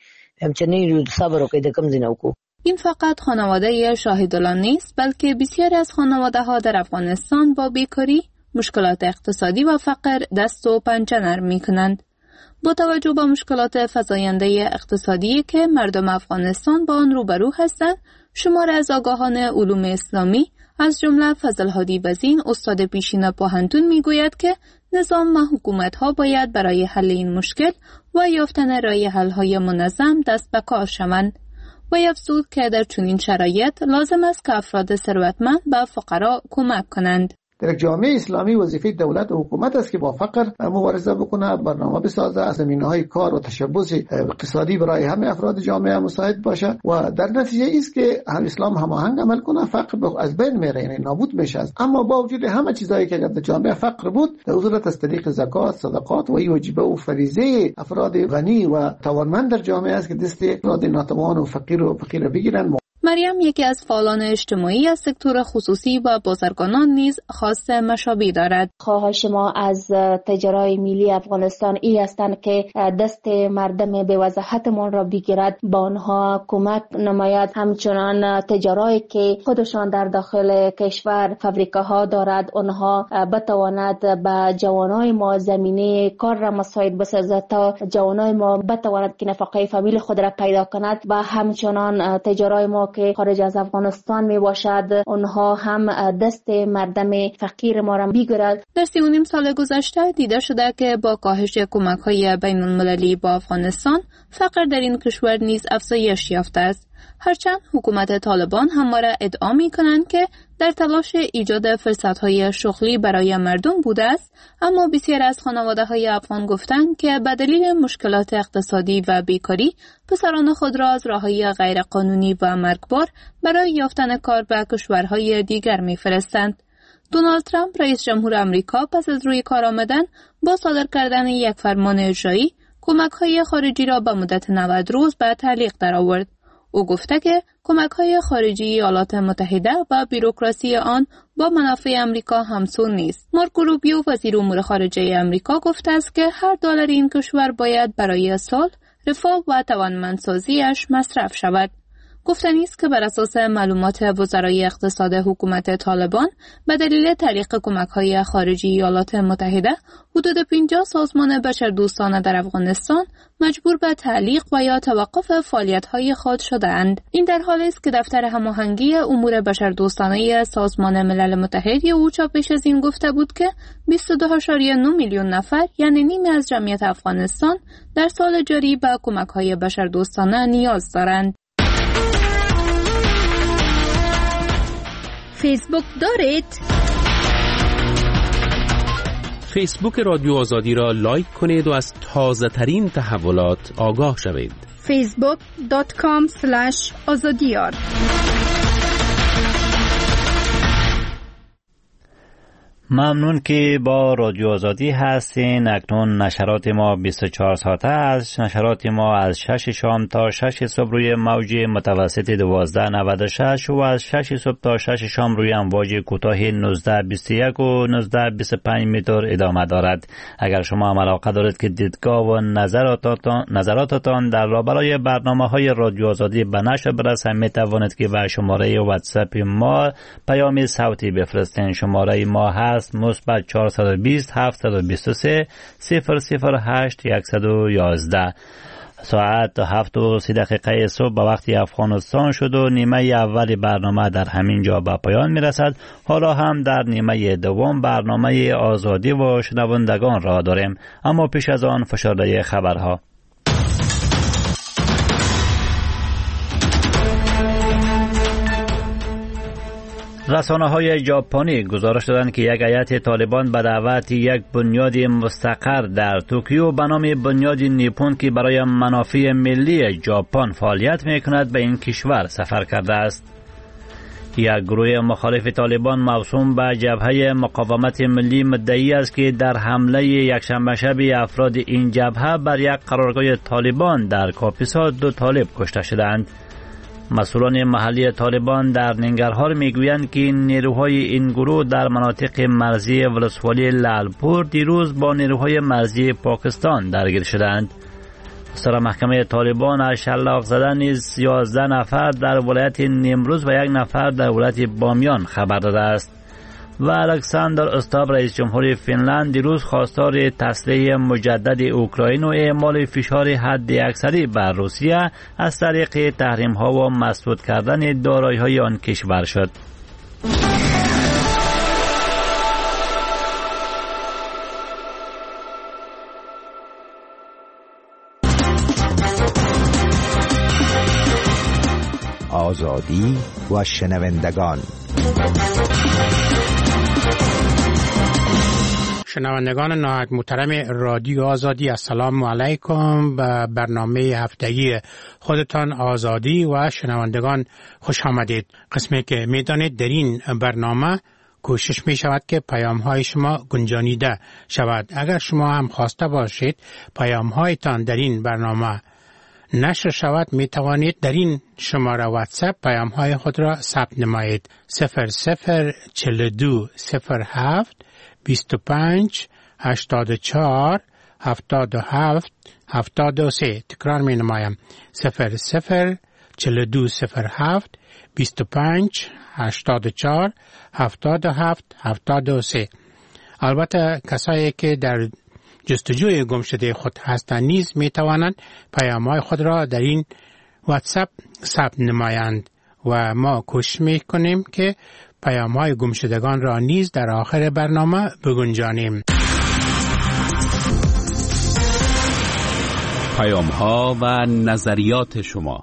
این فقط خانواده شاهدالله نیست، بلکه بسیاری از خانواده ها در افغانستان با بیکاری، مشکلات اقتصادی و فقر دست و پنجه نرم می کنند. با توجه به مشکلات فزاینده اقتصادی که مردم افغانستان با آن روبرو هستند، شمار از آگاهان علوم اسلامی از جمله فضل هادی وزین استاد پیشین پوهنتون می گوید که نظام و حکومت ها باید برای حل این مشکل و یافتن راه حل های منظم دست به کار شوند. و افزود که در چنین شرایط لازم است که افراد ثروتمند به فقرا کمک کنند. در جامعه اسلامی وظیفه دولت و حکومت است که با فقر مبارزه بکنه، برنامه بسازه، از زمینه‌های کار و تشبث اقتصادی برای همه افراد جامعه مساعد باشه و در نتیجه است که هم اسلام هماهنگ عمل کنه، فقر از بین میره، یعنی نابود میشه. اما با وجود همه چیزایی که در جامعه فقر بود، در حضورت از طریق زکات، صدقات و واجبه و فریضه افراد غنی و توانمند در جامعه است که دست افراد ناتوان و فقیر و فقیر بگیرن. مریم یکی از فعالان اجتماعی از سکتور خصوصی و بازرگانان نیز خواست مشابه دارد. خواهش ما از تجارای ملی افغانستان ای هستند که دست مردم به وضاحتمان را بگیرد، با آنها کمک نماید. همچنان تجارایی که خودشان در داخل کشور فابریکاها دارد، آنها بتواند به جوانای ما زمینه کار را مساعد بسازد تا جوانای ما بتواند که نفقه فامیل خود را پیدا کند. و همچنان تجارای ما که خارج از افغانستان می باشد، اونها هم دست مردم فقیر ما را بگیرد. در سی و نیم سال گذشته دیده شده که با کاهش کمک‌های بین المللی با افغانستان، فقر در این کشور نیز افزایش یافته است. هرچند حکومت طالبان همواره ادعا می کنند که در تلاش ایجاد فرصت‌های شغلی برای مردم بوده است، اما بسیار از خانواده‌های افغان گفتند که به دلیل مشکلات اقتصادی و بیکاری پسران خود را از راه‌های غیرقانونی و مرگبار برای یافتن کار به کشورهای دیگر می‌فرستند. دونالد ترامپ رئیس جمهور آمریکا پس از روی کار آمدن با صادر کردن یک فرمان اجرایی کمک‌های خارجی را به مدت نود روز به تعلیق درآورد. او گفته که کمک‌های خارجی ایالات متحده و بیروکراسی آن با منافع آمریکا همسو نیست. مارکو روبیو وزیر امور خارجه آمریکا گفته است که هر دلار این کشور باید برای صلح، رفاه و توانمندسازیش مصرف شود. گفتنی است که بر اساس معلومات وزرای اقتصاد حکومت طالبان به دلیل تعلیق کمک‌های خارجی ایالات متحده حدود پنجاه سازمان بشردوستانه در افغانستان مجبور به تعلیق و یا توقف فعالیت‌های خود شده‌اند. این در حالی است که دفتر هماهنگی امور بشردوستانه سازمان ملل متحد اوچا پیش از این گفته بود که بیست و دو ممیز نه میلیون نفر یعنی نیمی از جمعیت افغانستان در سال جاری به کمک‌های بشردوستانه نیاز دارند. فیسبوک دارید؟ فیسبوک رادیو آزادی را لایک کنید و از تازه ترین تحولات آگاه شوید. فیسبوک دات کام اسلش آزادیار. ممنون که با رادیو آزادی هستین. اکنون نشرات ما بیست و چهار ساعته است. نشرات ما از شش شام تا شش صبح روی موج متوسط دوازده نود و شش و از شش صبح تا شش شام روی امواج کوتاه نوزده بیست و یک و نوزده بیست و پنج متر ادامه دارد. اگر شما هم علاقه دارید که دیدگاه و نظراتتان نظراتتان در رابطه برنامه‌های رادیو آزادی به نشر برسه، می توانید که به شماره واتساپ ما پیام صوتی بفرستین. شماره ما هست مثبت چهارصد و بیست هفتصد و بیست و سه صفر صفر هشت صد و یازده. ساعت هفت و سی دقیقه صبح به وقت افغانستان شد و نیمه اول برنامه در همین جا به پایان می رسد. حالا هم در نیمه دوم برنامه آزادی و شنوندگان را داریم، اما پیش از آن فشرده خبرها. رسانه‌های ژاپنی گزارش دادند که یک هیئت طالبان به دعوت یک بنیاد مستقر در توکیو به نام بنیاد نیپون که برای منافع ملی ژاپن فعالیت می‌کند به این کشور سفر کرده است. یک گروه مخالف طالبان موسوم به جبهه مقاومت ملی مدعی است که در حمله یکشنبه شب افراد این جبهه بر یک قرارگاه طالبان در کاپیسا دو طالب کشته شدند. مسئولان محلی طالبان در ننگرهار میگویند که نیروهای این گروه در مناطق مرزی ولسوالی لالپور دیروز با نیروهای مرزی پاکستان درگیر شدند. سر محکمه طالبان از شلاق زدن یازده نفر در ولایت نیمروز و یک نفر در ولایت بامیان خبر داده است. و الکساندر استاب رئیس جمهور فنلند دیروز خواستار تسلیح مجدد اوکراین و اعمال فشار حد اکثری بر روسیه از طریق تحریم ها و مسدود کردن دارایی های آن کشور شد. آزادی و شنوندگان. شنوندگان نهایت محترم رادیو آزادی، السلام علیکم. به برنامه هفتگی خودتان آزادی و شنوندگان خوش آمدید. قسمی که میدانید در این برنامه کوشش می شود که پیام های شما گنجانیده شود. اگر شما هم خواسته باشید پیام هایتان در این برنامه نشر شود، می توانید در این شماره واتساپ پیام های خود را ثبت نمایید. صفر صفر چهل و دو صفر هفت بیست و پنج هشتاد و چهار هفتاد و هفت هفتاد و سه. تکرار می نمایم. صفر صفر چهل و دو صفر هفت بیست و پنج هشتاد و چهار هفتاد و هفت هفتاد و سه. البته کسایی که در جستجوی گمشده خود هستند نیز می توانند پیام‌های خود را در این واتساپ ثبت نمایند و ما کوشش می کنیم که پیام‌های گمشدگان را نیز در آخر برنامه بگنجانیم. پیام‌ها و نظریات شما.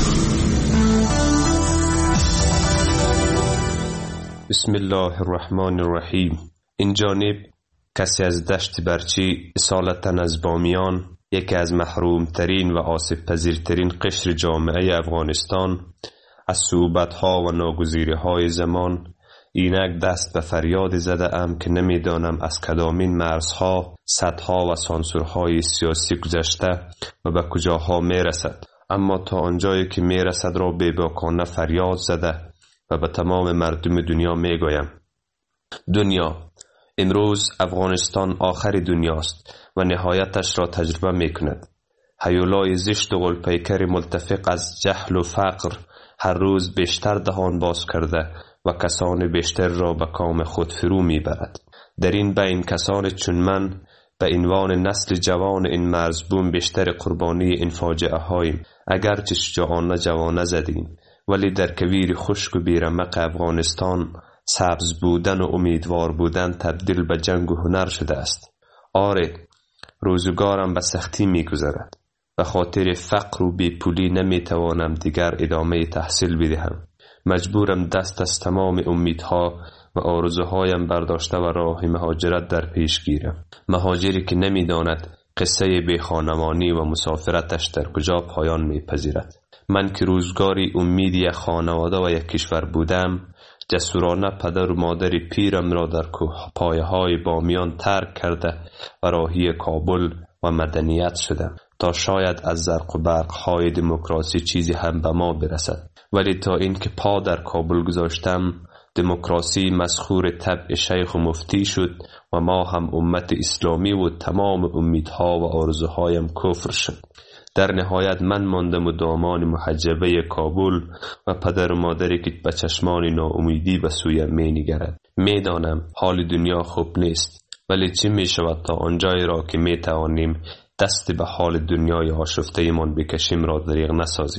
بسم الله الرحمن الرحیم. این جانب کسی از دشت برچی اصالتاً از بامیان، یکی از محرومترین و آسیب پذیرترین قشر جامعه افغانستان، از صعوبت‌ها و ناگزیری‌های زمان اینک دست به فریاد زده ام که نمیدانم از کدامین مرزها، سدها و سانسورهای سیاسی گذشته و به کجاها میرسد، اما تا آنجایی که میرسد را بی‌باکانه فریاد زده و به تمام مردم دنیا میگویم: دنیا، امروز افغانستان آخر دنیاست و نهایتش را تجربه می کند. هیولای زشت و غلپیکر ملتفق از جهل و فقر هر روز بیشتر دهان باز کرده و کسان بیشتر را به کام خود فرو میبرد. در این بین کسان چون من به عنوان نسل جوان این مرزبون بیشتر قربانی این فاجعه هاییم. اگرچه شجاعانه جوانه زدیم، ولی در کویر خشک و بیرمق افغانستان سبز بودن و امیدوار بودن تبدیل به جنگ و هنر شده است. آره، روزگارم به سختی می گذرد. به خاطر فقر و بیپولی نمی توانم دیگر ادامه تحصیل بدهم. مجبورم دست از تمام امیدها و آرزوهایم برداشته و راه مهاجرت در پیش گیرم. مهاجری که نمی داند قصه بیخانمانی و مسافرتش در کجا پایان می پذیرد. من که روزگاری امیدی خانواده و یک کشور بودم، جسورانه پدر و مادر پیرم را در پایه های بامیان ترک کرده و راهی کابل و مدنیت شدم تا شاید از زرق و برق های دموکراسی چیزی هم به ما برسد. ولی تا اینکه پا در کابل گذاشتم، دموکراسی مسخور طبع شیخ و مفتی شد و ما هم امت اسلامی و تمام امیدها و آرزوهایم کفر شد. در نهایت من ماندم و دامان محجبه کابل و پدر و مادری که به چشمان ناامیدی به سویم می نگرد. می دانم حال دنیا خوب نیست، ولی چه می شود تا آنجایی را که می توانیم دست به حال دنیای آشفته من بکشیم را دریغ نسازیم.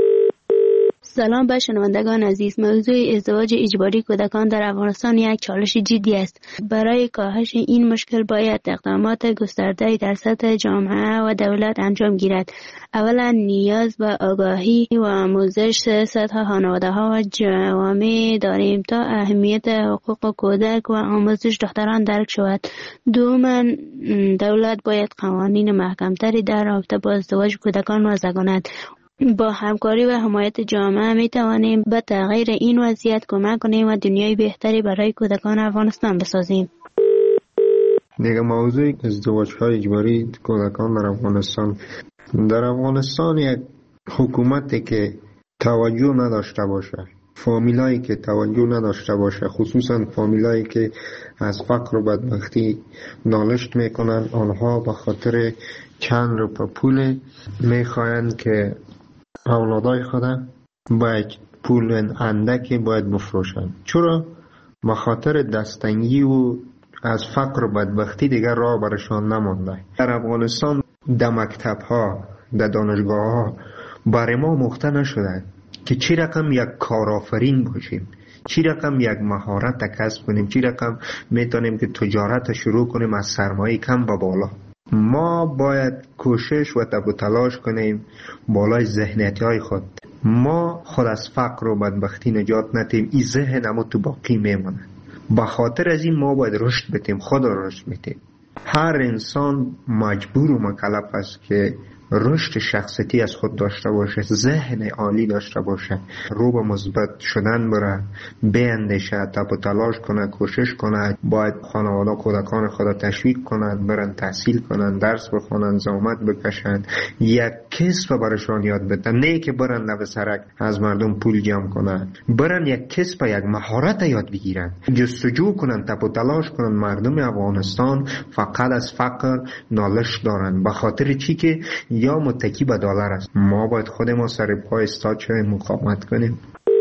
سلام به شنوندگان عزیز. موضوع ازدواج اجباری کودکان در افغانستان یک چالش جدی است. برای کاهش این مشکل باید اقدامات گسترده در سطح جامعه و دولت انجام گیرد. اولا نیاز به آگاهی و آموزش سطح خانواده ها و جوامع داریم تا اهمیت حقوق کودک و آموزش دختران درک شود. دوما دولت باید قوانین محکمتری در رابطه با ازدواج کودکان وضع کند. با همکاری و حمایت جامعه می توانیم به تغییر این وضعیت کمک کنیم و دنیای بهتری برای کودکان افغانستان بسازیم. دیگه موضوع ازدواج های اجباری کودکان در افغانستان. در افغانستان یک حکومتی که توجه نداشته باشه، فامیلایی که توجه نداشته باشه، خصوصا فامیلایی که از فقر و بدبختی نالشت میکنن، آنها به خاطر چند روپه پول میخواین که اولادای خدا باید پول اندکی باید بفروشن. چرا؟ به خاطر دستنگی و از فقر و بدبختی دیگر راه برشان نمانده. در افغانستان در مکتب ها، در دانشگاه ها برای ما مخته نشده که چی رقم یک کارآفرین باشیم، چی رقم یک مهارت کسب کنیم، چی رقم میتونیم که تجارت شروع کنیم از سرمایه کم به بالا. ما باید کوشش و تب و تلاش کنیم بالای ذهنیتی های خود. ما خود از فقر و بدبختی نجات ندیم، این ذهن اما تو باقی میمونه. به خاطر از این ما باید رشد بتیم، خود رشد بتیم. هر انسان مجبور و مکلف است که رشد شخصیتی از خود داشته باشه، ذهن عالی داشته باشه، رو به مثبت شدن بره، بیندیشه، تب و تلاش کنه، کوشش کنه. باید خانواده کودکان خود تشویق کنند برن تحصیل کنن، درس بخونن، زحمت بکشن، یک کسب برشان یاد بدن. نه که برن لب سرک از مردم پول جمع کنن، برن یک کسب، یک مهارت یاد بگیرن، جستجو کنن، تب و تلاش کنن. مردم افغانستان فقط از فقر نالش دارن. به خاطر چی؟ که یا متکی به دلار است. ما باید خود ما سر پای استاد شویم، مقاومت کنیم.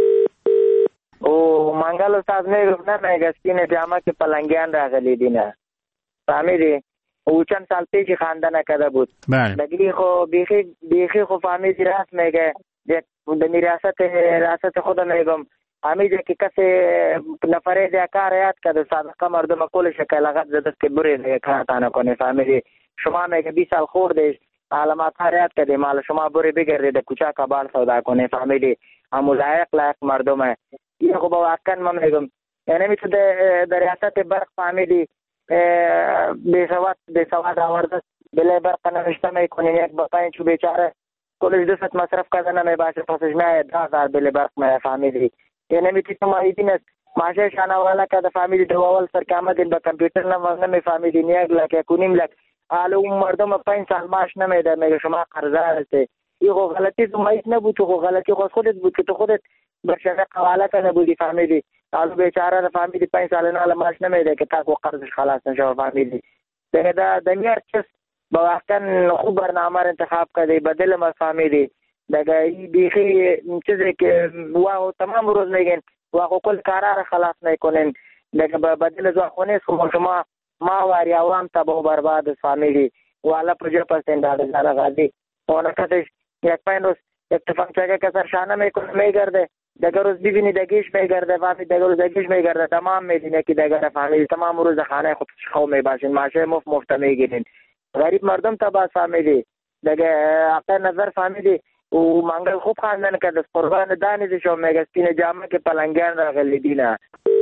او منگل استاد میگفت نه میگستین جامعه که پلنگیان راغلی دینه فهمیدی؟ او چند سال پیش خانده نکده بود. بله. بگی خو بیخی بیخی خو فهمیدی راست میگه. در میراثت راست خود میگم همیشه که کسی نفره دیا کار یاد کرده صادقه مردم کل شکل لغت زده که بری دیا کار تانه کنه. فهمیدی؟ شما میگه بیس سال خوردش علامات هریت کردی مال شما بری بگردی در کوچه کبال سودا کنی. فهمیدی؟ همو لایق لایق مردمه. این خوب واقعا من میگم یعنی می تو در ریاست برق فهمیدی بیسواد بیسواد آورده بله برق نوشته میکنین یک بپاین چو بیچاره کلش دست مصرف کردن نمیباشه پسش میاد ده هزار بله برق می. فهمیدی؟ یعنی می تو مایدین است ماشه شانه والا که فهمیدی دو اول سر که آمدین با کمپیوتر نمی فهمیدین یک لک یک کنیم لک حالا اون مردم پنج سال معاش نمیده میگه شما قرضدار هستی. این خو غلطی تو مایت نبود، تو خو غلطی خود خودت بود که تو خودت برشنه قوالت نبودی. فهمیدی؟ حالا بیچاره فهمیدی پنج سال نه معاش نمیده که تا کو قرضش خلاص نشه. فهمیدی؟ دیگه دا دنیا چیز با واقعا خوب برنامه انتخاب کردی بدل ما. فهمیدی؟ دیگه این بیخی چیزی که واقع تمام روز میگن واقع کل کارا را خلاص میکنن دیگه بدل از خونه است شما ما واری عوام تبا و برباد فامیلی والا پروژه پرسنت دادن غازی اون کسش یک پنج روز اتفاق چگه کسر شانه میکنه میگرده دیگه روز ببینی دگیش میگرده وقتی دیگه روز دگیش میگرده تمام میدینه که دیگه فامیلی تمام روز خانه خود خو میباشین ماشه مفت مفت میگیرین غریب مردم تبا فامیلی دیگه اقل نظر فامیلی و منگل خوب خواندن که دست قربان دانیزی شو میگه سپین جامعه که پلنگان را غلیدینه.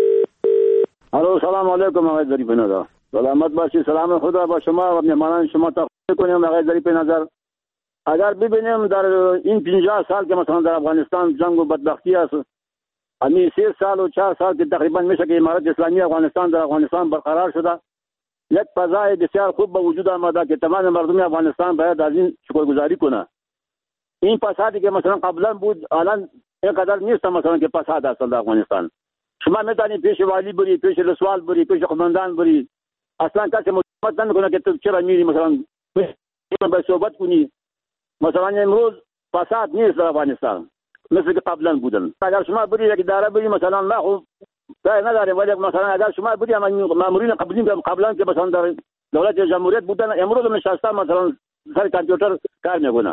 الو سلام علیکم آقای ظریف نظر. سلامت باشی. سلام خدا با شما و مهمانان شما تقدیم کنیم آقای ظریف نظر. اگر ببینیم در این پنجاه سال که مثلا در افغانستان جنگ و بدبختی است، همین سه سال و چهار سال که تقریبا میشه که امارت اسلامی افغانستان در افغانستان برقرار شده، یک فضای بسیار خوب به وجود آمده که تمام مردم افغانستان باید از این شکرگزاری کنه. این فسادی که مثلا قبلا بود الان اینقدر نیست مثلا که فساد است در افغانستان. شما میتونید پیش والی بری، پیش رسوال بری، پیش قماندان بری، اصلا کسی مطمئن نمیکنه که تو چرا میری مثلا به صحبت کنی. مثلا امروز فساد نیست در افغانستان مثل که قبلا بودن. اگر شما بری یک اداره بری مثلا ما خب رای نداره، ولی مثلا اگر شما بری مامورین قبلی قبلا که مثلا در دولت جمهوریت بودن امروز نشسته مثلا سر کامپیوتر کار میکنه.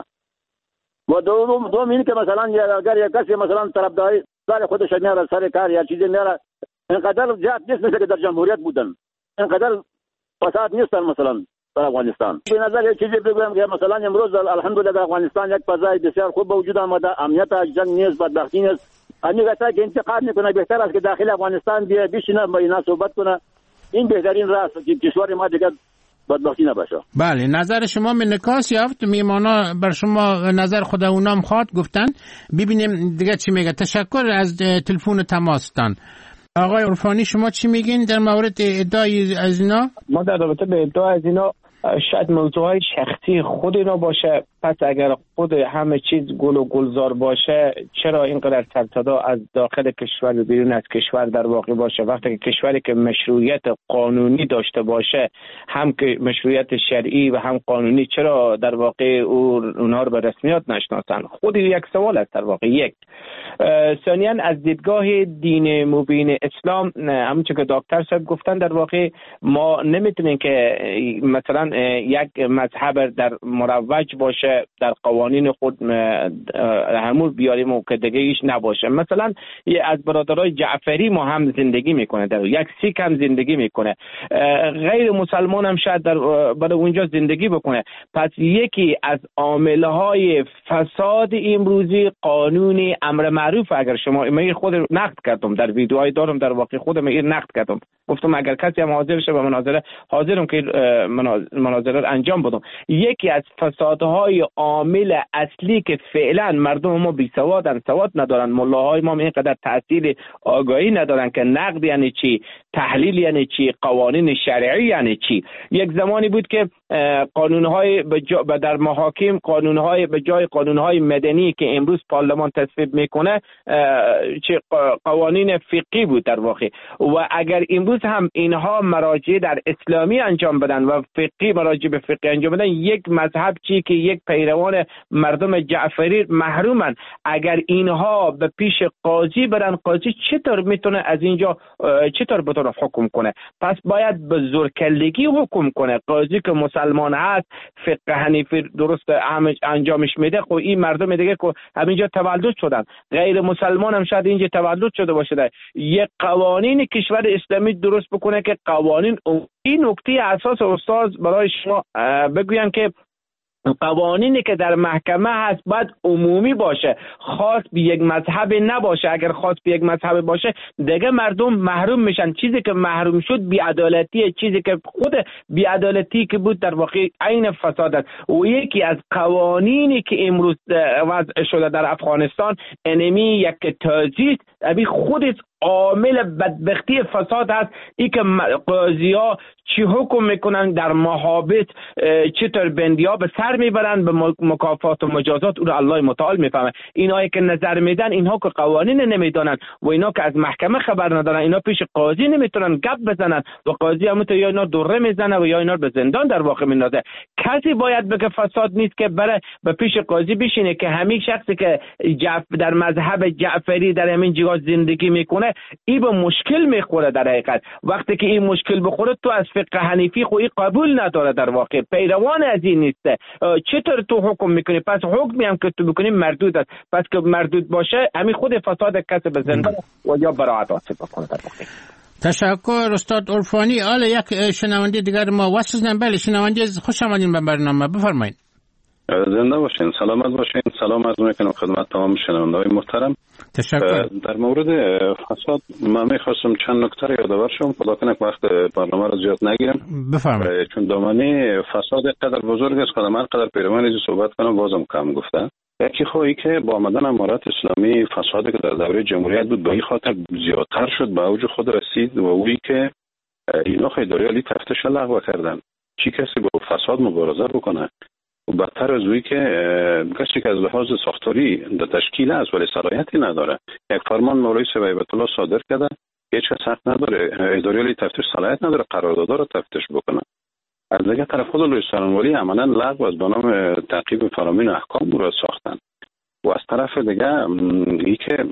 و دوم دوم این که مثلا اگر یک کسی مثلا طرفداری دار خودش میاره سر کار یا چیزی میاره، اینقدر زیاد نیست مثل که در جمهوریت بودن، اینقدر فساد نیست مثلا در افغانستان. به نظر یک چیزی بگم که مثلا امروز الحمدلله در افغانستان یک فضای بسیار خوب به وجود آمده، امنیت جنگ نیست، بدبختی نیست. همین گفته که انتقاد میکنه بهتر است که داخل افغانستان بیا بشینه با اینا صحبت کنه، این بهترین راه است که کشور ما دیگه بدبختی نباشه. بله نظر شما من نکاس یافت. میمانا بر شما نظر خود اونام خواد گفتن. ببینیم دیگه چی میگه. تشکر از تلفن تماستان. آقای عرفانی شما چی میگین در مورد ادعای از اینا؟ ما در رابطه به ادعای از اینا شاید موضوعهای شخصی خود اینا باشه، پس اگر خود همه چیز گل و گلزار باشه چرا اینقدر سرصدا از داخل کشور و بیرون از کشور در واقع باشه؟ وقتی که کشوری که مشروعیت قانونی داشته باشه، هم که مشروعیت شرعی و هم قانونی، چرا در واقع اونها رو به رسمیت نشناسن؟ خود یک سوال است در واقع. یک ثانیاً از دیدگاه دین مبین اسلام، همونطور که دکتر صاحب گفتن، در واقع ما نمیتونیم که مثلا یک مذهب در مروج باشه در قوانین خود همون بیاریم و که دیگه ایش نباشه. مثلا از برادرای جعفری ما هم زندگی میکنه، در یک سیک هم زندگی میکنه، غیر مسلمان هم شاید در برای اونجا زندگی بکنه. پس یکی از عاملهای فساد امروزی قانون امر معروف، اگر شما من خود نقد کردم در ویدیوهای دارم، در واقع خودم این نقد کردم، گفتم اگر کسی هم حاضر شه به مناظره حاضرم که مناظره رو انجام بدم. یکی از فسادهای عامل اصلی که فعلا مردم ما بی سوادن، سواد ندارن، ملاهای ما اینقدر تحصیل آگاهی ندارن که نقد یعنی چی، تحلیل یعنی چی، قوانین شرعی یعنی چی. یک زمانی بود که قانونهای در محاکم قانونهای به جای قانونهای مدنی که امروز پارلمان تصویب میکنه چه قوانین فقهی بود در واقع. و اگر امروز هم اینها مراجع در اسلامی انجام بدن و فقهی مراجع به فقهی انجام بدن، یک مذهب چی که یک پیروان مردم جعفری محرومن، اگر اینها به پیش قاضی برن، قاضی چطور میتونه از اینجا چطور بتونه حکم کنه؟ پس باید به زورکلگی حکم کنه. قاضی که مسلمان هست، فقه حنیفی درست انجامش میده، خب این مردم دیگه که همینجا تولد شدن، غیر مسلمان هم شاید اینجا تولد شده باشه، یک قوانین کشور اسلامی درست بکنه که قوانین، این نکته اساس استاد برای شما بگویم که قوانینی که در محکمه هست باید عمومی باشه، خاص به یک مذهب نباشه. اگر خاص به یک مذهب باشه دیگه مردم محروم میشن. چیزی که محروم شد بی‌عدالتیه، چیزی که خود بی‌عدالتی که بود در واقع عین فساد است. و یکی از قوانینی که امروز وضع شده در افغانستان انمی یک تازیست ابی خودت عامل بدبختی فساد هست ای که قاضی ها چی حکم میکنن در محابط چطور بندی ها به سر میبرن به مکافات و مجازات، او رو الله متعال میفهمه. اینایی که نظر میدن اینها که قوانین نمیدونن و اینا که از محکمه خبر ندارن، اینا پیش قاضی نمیتونن گپ بزنن و قاضی هم یا اینا دوره میزنه و یا اینا به زندان در واقع میندازه. کسی باید بگه فساد نیست که بره به پیش قاضی بشینه که همین شخصی که در مذهب جعفری در همین جهات زندگی میکنه این به مشکل میخوره. در حقیقت وقتی که این مشکل بخوره تو از فقه حنیفی خوی قبول نداره، در واقع پیروان از این نیسته. چطور تو حکم میکنی؟ پس حکمی هم که تو بکنی مردود است. پس که مردود باشه همین خود فساد کسی به زندان و یا براعت حاصل بکنه. در واقع تشکر استاد عرفانی. حالا یک شنونده دیگر ما واسه بله شنونده خوش آمدین به برنامه، بفرمایید. زنده باشین، سلامت باشین. سلام عرض میکنم خدمت تمام شنونده‌های محترم. تشکر. در مورد فساد من میخواستم چند نکته رو یادآور شم، خدا کنه وقت برنامه رو زیاد نگیرم. بفرمایید. چون دامنه فساد قدر بزرگ است، خودم هر قدر پیروان از صحبت کنم بازم کم گفتم. یکی خواهی که با آمدن امارات اسلامی فسادی که در دوره جمهوریت بود به این خاطر زیادتر شد، به اوج خود رسید و اویی که اینا اداره عالی تفتیش لغو کردن. چی کسی با فساد مبارزه بکنه؟ و بدتر از اویی که کسی که از لحاظ ساختاری در تشکیل است ولی صلاحیتی نداره. یک فرمان مولوی صاحب هیبت الله صادر کرده، هیچ کس حق نداره اداره عالی تفتیش صلاحیت نداره قراردادها رو تفتیش بکنه. از دیگه طرف خود لویستان ولی عملا لغو از به نام تعقیب فرامین احکام رو ساختن. و از طرف دیگه ای که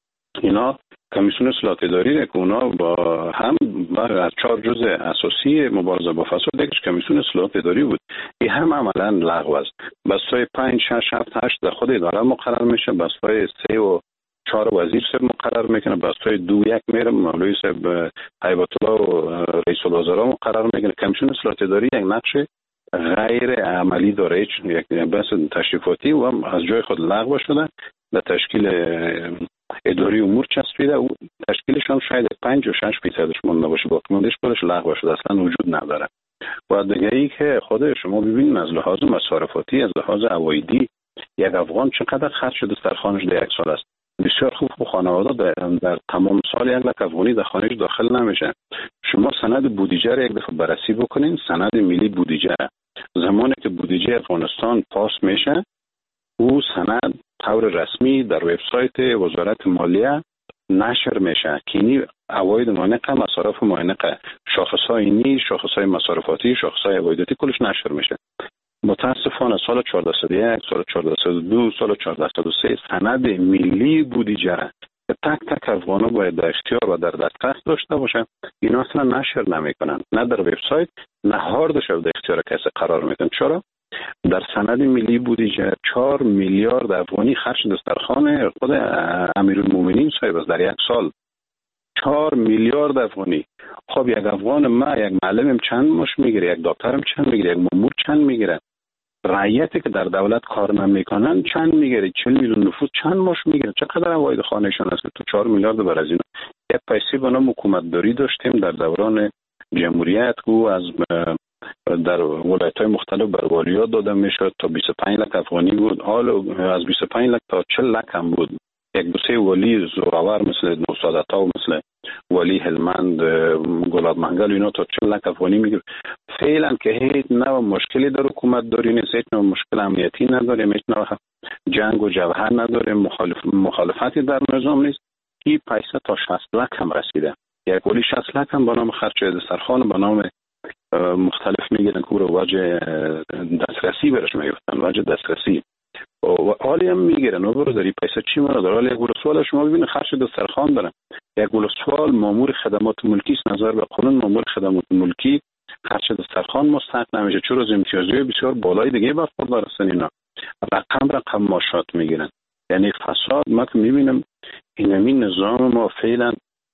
اینا کمیسیون اصلاحات اداری که اونا با هم از چهار جزء اساسی مبارزه با فساد یکیش کمیسیون اصلاحات اداری بود، این هم عملا لغو است. بستای پنج شش هفت هشت در خود اداره مقرر میشه، بستای سه و چهار وزیر صاحب مقرر میکنه، بستای دو یک میره مولوی صاحب هیبت الله و رئیس الوزراء مقرر میکنه. کمیسیون اصلاحات اداری یک نقش غیر عملی داره، یک بحث تشریفاتی و از جای خود لغو شده، به تشکیل اداری امور چسبیده و تشکیلشان شاید پنج و شش فیصدش مونده باشه، باقی موندهش خودش لغو شده، اصلا وجود نداره. و دیگه ای که خود شما ببینید از لحاظ مصارفاتی، از لحاظ عوایدی یک افغان چقدر خرج شده در خانه‌اش در یک سال است. بسیار خوب خوب خانواده در, در تمام سال یک لک افغانی در خانه‌اش داخل نمیشه. شما سند بودجه را یک دفعه بررسی بکنین، سند ملی بودجه زمانی که بودجه افغانستان پاس میشه او سند طور رسمی در وبسایت وزارت مالیه نشر میشه که اینی عواید مانقه، مصارف مانقه، شاخصهای اینی، شاخصهای مصارفاتی، شاخصهای عوایداتی کلش نشر میشه. متاسفانه سال چهارده صد و یک، سال چهارده صد و دو، سال چهارده صد و سه سند ملی بودجه که تک تک افغانا باید در اختیار و در دسترس داشته باشه، اینا اصلا نشر نمیکنن، نه در وبسایت نه هاردش در اختیار کسی قرار میدن. چرا؟ در سند ملی بودجه چهار میلیارد افغانی خرج دسترخوان خود امیرالمومنین صاحب است در یک سال. چهار میلیارد افغانی. خب یک افغان ما یک معلمم چند ماش میگیره، یک دکترم چند میگیره، یک مامور چند میگیره، رعیتی که در دولت کار نمیکنن چند میگیره، چهل میلیون نفوس چند ماش میگیره، چقدر عواید خانهشان است تو چهار میلیارد بر از اینا. یک پیسه به نام حکومت داری داشتیم در دوران جمهوریت گو از در ولایت‌های مختلف بر والیات داده میشد تا بیست و پنج لک افغانی بود، حال از بیست و پنج لک تا چهل لک هم بود. یک دو سه ولی زورآور مثل نوسادتا و مثل ولی هلمند گلاب منگل اینا تا چهل لک افغانی میگیره. فعلا که هیچ نوع مشکلی در حکومت داری نیست، هیچ نوع مشکل امنیتی نداریم، هیچ نوع جنگ و جبهه نداریم، مخالف مخالفتی در نظام نیست. این پیسه تا شصت لک هم رسیده. یک ولی شصت لک هم به نام خرج دسترخوان به نام مختلف میگیرن که رو وجه دسترسی برش میگفتن، وجه دسترسی و حالی هم میگیرن و برو داری پیسه چی مانا داره. حالی یک ولسوال شما ببینید خرج دسترخوان دارن، یک ولسوال مامور خدمات ملکی است، نظر به قانون مامور خدمات ملکی خرج دسترخوان مستحق نمیشه، چون از امتیازی بسیار بالای دیگه برخوردار هستن. اینا رقم رقم ماشات میگیرن. یعنی فساد ما که میبینم این همین نظام ما فعلا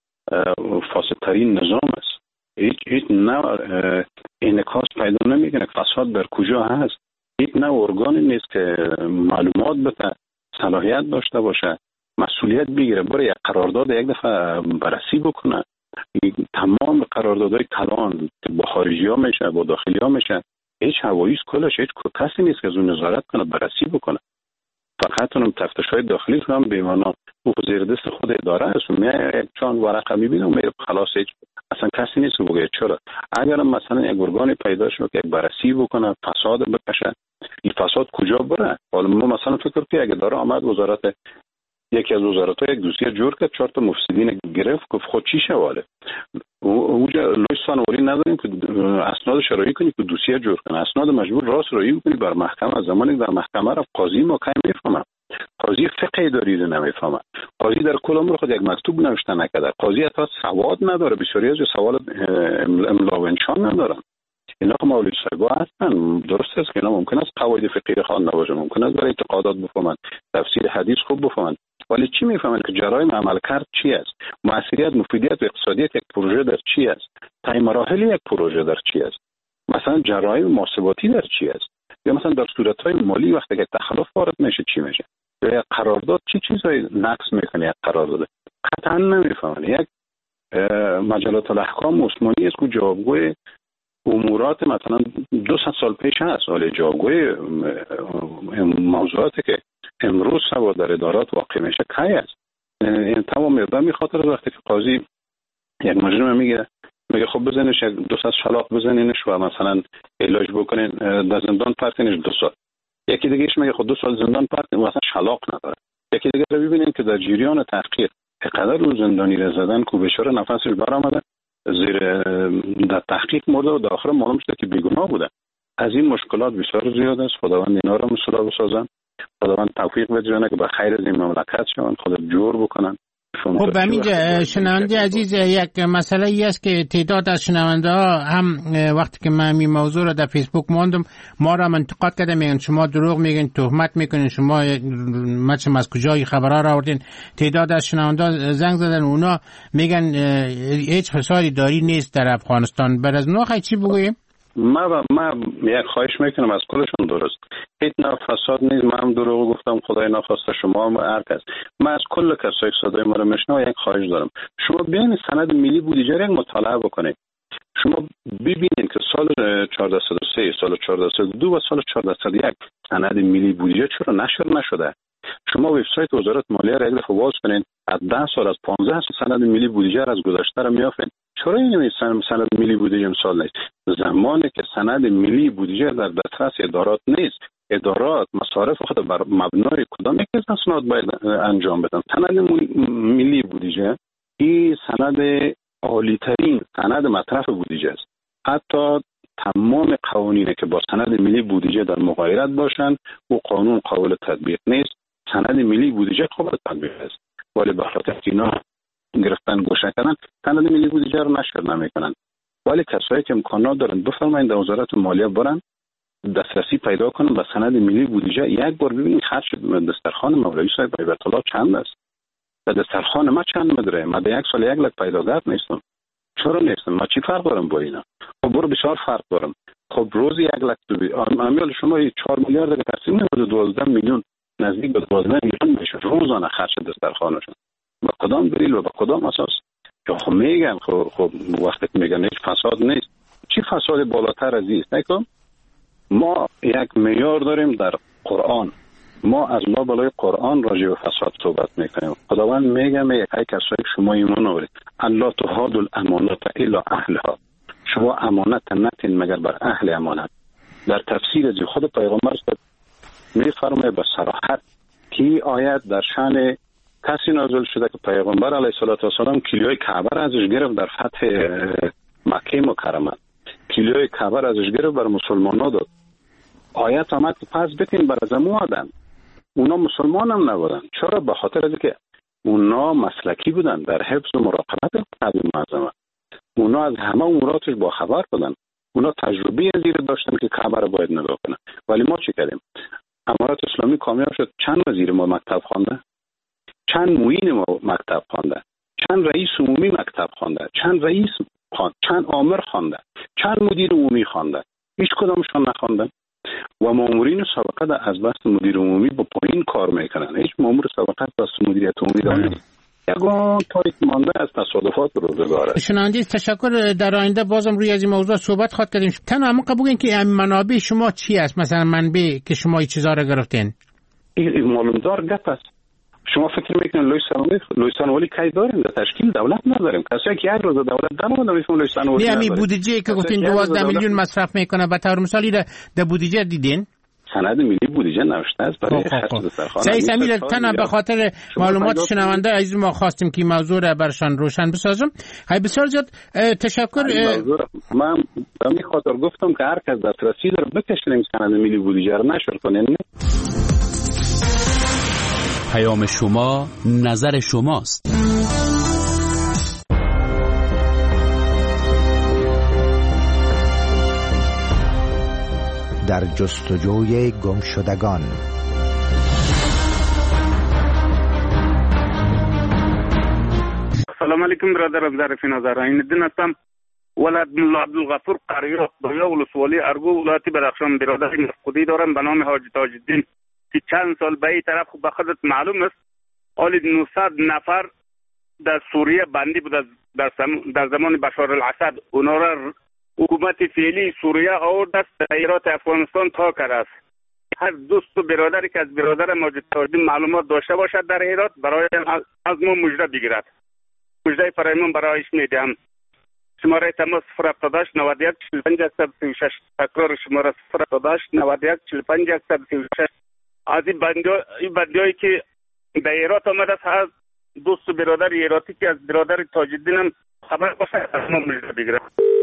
فاسدترین نظام است. هیچ هیچ نوع انعکاس پیدا نمیکنه فساد در کجا هست. هیچ نوع ارگانی نیست که معلومات بده، صلاحیت داشته باشه، مسئولیت بگیره، برای یک قرارداد یک دفعه بررسی بکنه. تمام قراردادهای کلان با خارجی ها میشه، با داخلی ها میشه، هیچ هواییست کلش هیچ کسی نیست که از اون نظارت کنه، بررسی بکنه. فقط اونم تفتش های داخلی هم به معنا او زیر دست خود اداره است، میای چون ورقه میبینه و میره خلاص، هیچ اصلا کسی نیست که بگه چرا. اگر مثلا یک ارگانی پیدا شد که یک بررسی بکنه، فساد بکشه، این فساد کجا بره؟ حالا ما مثلا فکر که اگه داره آمد وزارت، یکی از وزارت‌ها یک دوسیه جور کرد، چهار تا مفسدین گرفت، گفت خود چی شواله اونجا لوی سانوری نداریم که اسناد شرعی کنی که دوسیه جور کنه، اسناد مجبور راست رایی کنی بر محکمه. از زمانی در محکمه رفت قاضی ما کی میفهمه، قاضی فقه اداری رو نمیفهمه، قاضی در کل عمر خود یک مکتوب نوشته نکرده، قاضی حتی سواد نداره، بسیاری از سوال املا و انشان ندارن. اینا که مولوی صاحبا هستن، درست است که اینا ممکن است قواعد فقهی خوانده باشه، ممکن است برای اعتقادات بفهمن، تفسیر حدیث خوب بفهمن، ولی چی میفهمن که جرایم عمل کرد چی است، موثریت، مفیدیت و اقتصادیت یک پروژه در چی است، طی مراحل یک پروژه در چی است، مثلا جرایم محاسباتی در چی است، یا مثلا در صورت‌های مالی وقتی که تخلف وارد میشه چی میشه، یا یک قرارداد چی چیزایی نقض میکنه یک قرارداد، قطعا نمیفهمن. یک مجلات الاحکام عثمانی است که جوابگوی امورات مثلا دو ست سال پیش هست، ولی جوابگوی موضوعاتی که امروز سوا در ادارات واقع میشه کی است. این تمام اقدام خاطر وقتی که قاضی یک مجرم میگه میگه خب بزنش یک دو ست شلاق بزنینش و مثلا علاج بکنین در زندان پرتینش دو سال، یکی دیگهش میگه خب دو سال زندان پرتین و مثلا شلاق نداره، یکی دیگه رو ببینین که در جریان تحقیق چقدر رو زندانی را زدن که بشار نفسش برآمده، زیر در تحقیق مرده و در آخر معلوم شده که بیگناه بوده. از این مشکلات بسیار زیاد است. خداوند اینا را مصلح بسازن، خداوند توفیق بده که به خیر از این مملکت شون، خدا جور بکنن. خب همینجا شنونده عزیز، یک مسئله ای است که تعداد از شنونده ها هم وقتی که من این موضوع را در فیسبوک ماندم ما را انتقاد کردن، میگن شما دروغ میگین، تهمت میکنین، شما مثلا از کجای خبرها را آوردین. تعداد از شنونده زنگ زدن، اونا میگن هیچ فسادی داری نیست در افغانستان. بعد از نو خیلی چی بگویم؟ ما ما یک خواهش میکنم از کلشون، درست هیچ نوع فساد نیست، من هم دروغ گفتم، خدای نخواسته شما هم هر کس، من از کل کسایی که صدای ما رو میشنوه یک خواهش دارم، شما بیاین سند ملی بودجه را مطالعه بکنید. شما ببینید که سال چهارده صد و سه، سال چهارده صد و دو و سال چهارده صد و یک سند ملی بودجه چرا نشر نشده. شما وبسایت وزارت مالیه را یک دفعه باز کنید، از ده سال از پانزده سند ملی بودجه را از گذشته را میافین. چرا این سند ملی بودجه امسال نیست؟ زمانی که سند ملی بودجه در دسترس ادارات نیست، ادارات مصارف خود بر مبنای کدام یک از اسناد باید انجام بدن. سند ملی بودجه این سند عالی ترین سند مصرف بودجه است. حتی تمام قوانینی که با سند ملی بودجه در مغایرت باشند و قانون قابل تطبیق نیست، سند ملی بودجه قابل تطبیق است، ولی به خاطر اینا گرفتن گوشه کردن سند ملی بودجه رو نشر نمیکنن. ولی کسایی که امکانات دارن بفرمایید در وزارت مالیه برن دسترسی پیدا کنن به سند ملی بودجه، یک بار ببینید خرج دسترخوان مولوی صاحب بیت الله چند است، و دسترخوان ما چند مدره. ما در یک سال یک لک پیداگر نیستم، چرا نیستم؟ ما چی فرق دارم با اینا؟ خب برو بسیار فرق دارم. خب روز یک لک تو بی امیال شما چهار میلیارد تقسیم نمیشه، دوازده میلیون نزدیک به دوازده میلیون میشه روزانه خرج دسترخوانشون. با کدام دلیل و با کدام اساس؟ که خب میگن خب, خب وقتی که میگن هیچ فساد نیست، چی فساد بالاتر از این است؟ ما یک معیار داریم در قرآن، ما از لا بالای قرآن راجع به فساد صحبت میکنیم. خداوند میگه میگه ای کسایی شما ایمان آورید الله تهاد الامانات الی اهلها، شما امانت نتین مگر بر اهل امانت. در تفسیر از خود پیغمبر میفرماید به صراحت که آیت در شان کسی نازل شده که پیغمبر علیه السلام کلیوی کعبه را ازش گرفت در فتح مکه مکرمه، کلیوی کعبه را ازش گرفت بر مسلمانان داد. آیت آمد که پس بتین بر زمو آدم، اونا مسلمان هم نبودن. چرا؟ به خاطر از که اونا مسلکی بودن در حفظ و مراقبت کعبه معظمه، اونا از همه اموراتش با خبر بودن، اونا تجربه زیر داشتن که کعبه را باید نگاه کنن. ولی ما چی کردیم؟ امارات اسلامی کامیاب شد، چند وزیر ما مکتب خوانده، چند معین ما مکتب خوانده، چند رئیس عمومی مکتب خوانده، چند رئیس خوانده، چند آمر خوانده، چند مدیر عمومی خوانده، هیچ کدامشون نخواندن. و مامورین سابقه از بست مدیر عمومی با پایین کار میکنن، هیچ مامور سابقه از بست مدیریت عمومی دارن. یگان تایید مانده از تصادفات روزگاره. شنوندگان تشکر. در آینده بازم روی از این موضوع صحبت خواهد کردیم. تنها همون بگین که منابع شما چی است؟ مثلا منبع که شما این چیزا را گرفتین. این معلومدار گپ است. شما فکر میکنید لویستان لویستان ولی کی داریم؟ در تشکیل دولت نداریم. کسی که یک روز دولت دارم نمیفهم لویستان ولی نداریم. نه بودجه که گفتین دوازده میلیون مصرف میکنه به طور مثالی در بودجه دیدین؟ سند ملی بودجه نوشته است برای خرج دسترخوان. سعید سمیل تنها به خاطر معلومات شنونده عزیز ما خواستیم که موضوع را برشان روشن بسازم. های بسیار زیاد تشکر. من به این خاطر گفتم که هر کس دسترسی داره بکشیم سند ملی بودجه رو نشر کنین. پیام شما نظر شماست. در جستجوی گم شدگان. سلام علیکم برادران، ظریف نظر این دین هستم. ولد ملا عبدالغفور قریه دویا ولسوالی ارگو ولایت بدخشان برادر مفقودی دارم به نام حاج تاج الدین که چند سال به این طرف به خودت معلوم است حالی نهصد نفر در سوریه بندی بود در, در زمان بشار الاسد. اونا را حکومت فعلی سوریه آورد است در ایرات افغانستان تا کرده است. هر دوست و برادری که از برادر ماجد تاج الدین معلومات داشته باشد در ایرات برای از ما مژده بگیرد. مژده فرایمان برایش میدهم. شماره تماس صفر هفتاد و هشت نود و یک چهل و پنج صد و سی و شش. تکرار شماره صفر هفتاد و هشت نود و یک چهل و پنج صد و سی و شش. از این بندیایی که در ایرات آمده است هر دوست و برادر ایراتی که از برادر تاج الدین هم خبر باشه از ما مژده بگیرد.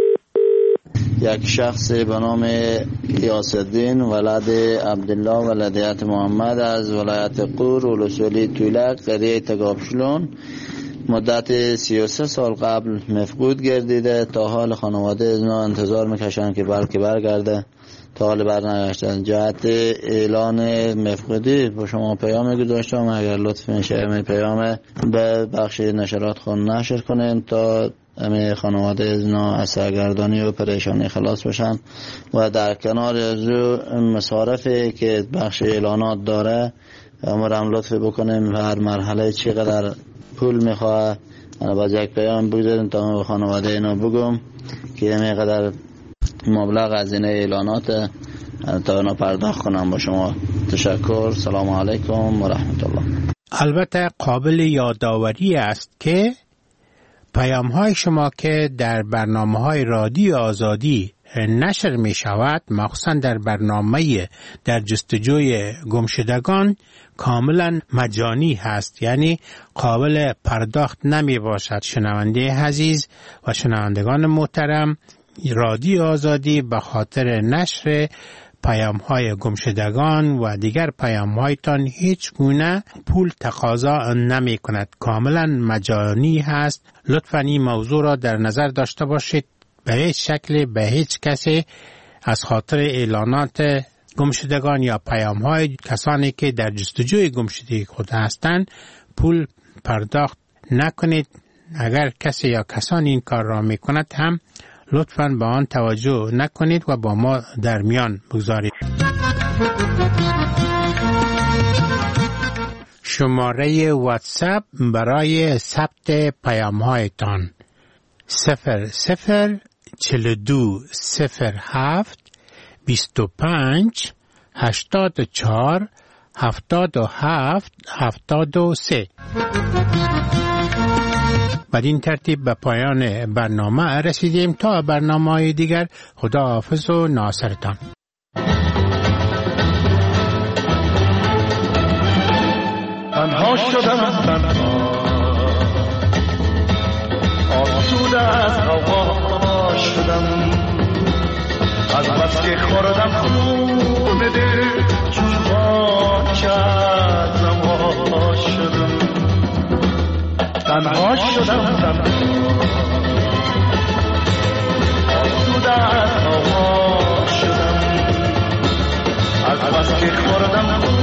یک شخص به نام غیاث الدین ولد عبدالله ولدیت محمد از ولایت قور ولسوالی طولک قریه تگابشلون مدت سی و سه سال قبل مفقود گردیده. تا حال خانواده از ما انتظار میکشن که بلکه برگرده، تا حال برنگشتن. جهت اعلان مفقودی با شما پیام گذاشتم، اگر لطف میشه می پیام به بخش نشرات خون نشر کنین تا همه خانواده ازنا از سرگردانی و پریشانی خلاص بشن و در کنار از مصارفی که بخش اعلانات داره امرم لطف بکنیم هر مرحله چقدر پول میخواه انا باز یک پیام بگذاریم تا به خانواده اینا بگم که همه قدر مبلغ از این اعلانات تا اینا پرداخت کنم. با شما تشکر. سلام علیکم و رحمت الله. البته قابل یادآوری است که پیام های شما که در برنامه های رادیو آزادی نشر می شود، مخصوصا در برنامه در جستجوی گمشدگان، کاملا مجانی هست، یعنی قابل پرداخت نمی باشد. شنونده عزیز و شنوندگان محترم، رادیو آزادی به خاطر نشر پیام های گمشدگان و دیگر پیام هایتان هیچ گونه پول تقاضا نمی کند، کاملا مجانی هست. لطفاً این موضوع را در نظر داشته باشید. به هیچ شکل به هیچ کسی از خاطر اعلانات گمشدگان یا پیام های کسانی که در جستجوی گمشدگی خود هستند پول پرداخت نکنید. اگر کسی یا کسانی این کار را می کند هم لطفاً به آن توجه نکنید و با ما در میان بگذارید. شماره واتساپ برای ثبت پیام هایتان صفر صفر چهل و دو صفر هفت بیست و پنج هشتاد و چهار هفتاد و هفت هفتاد و سه. بدین ترتیب به پایان برنامه رسیدیم. تا برنامه‌های دیگر خدا حافظ و ناصرتان. تنها شدم تنها آسوده از هوا شدم، از بس که خوردم خون دل چون خاک از هوا شدم. تنها شدم تنها آسوده از هوا شدم، از بس که خوردم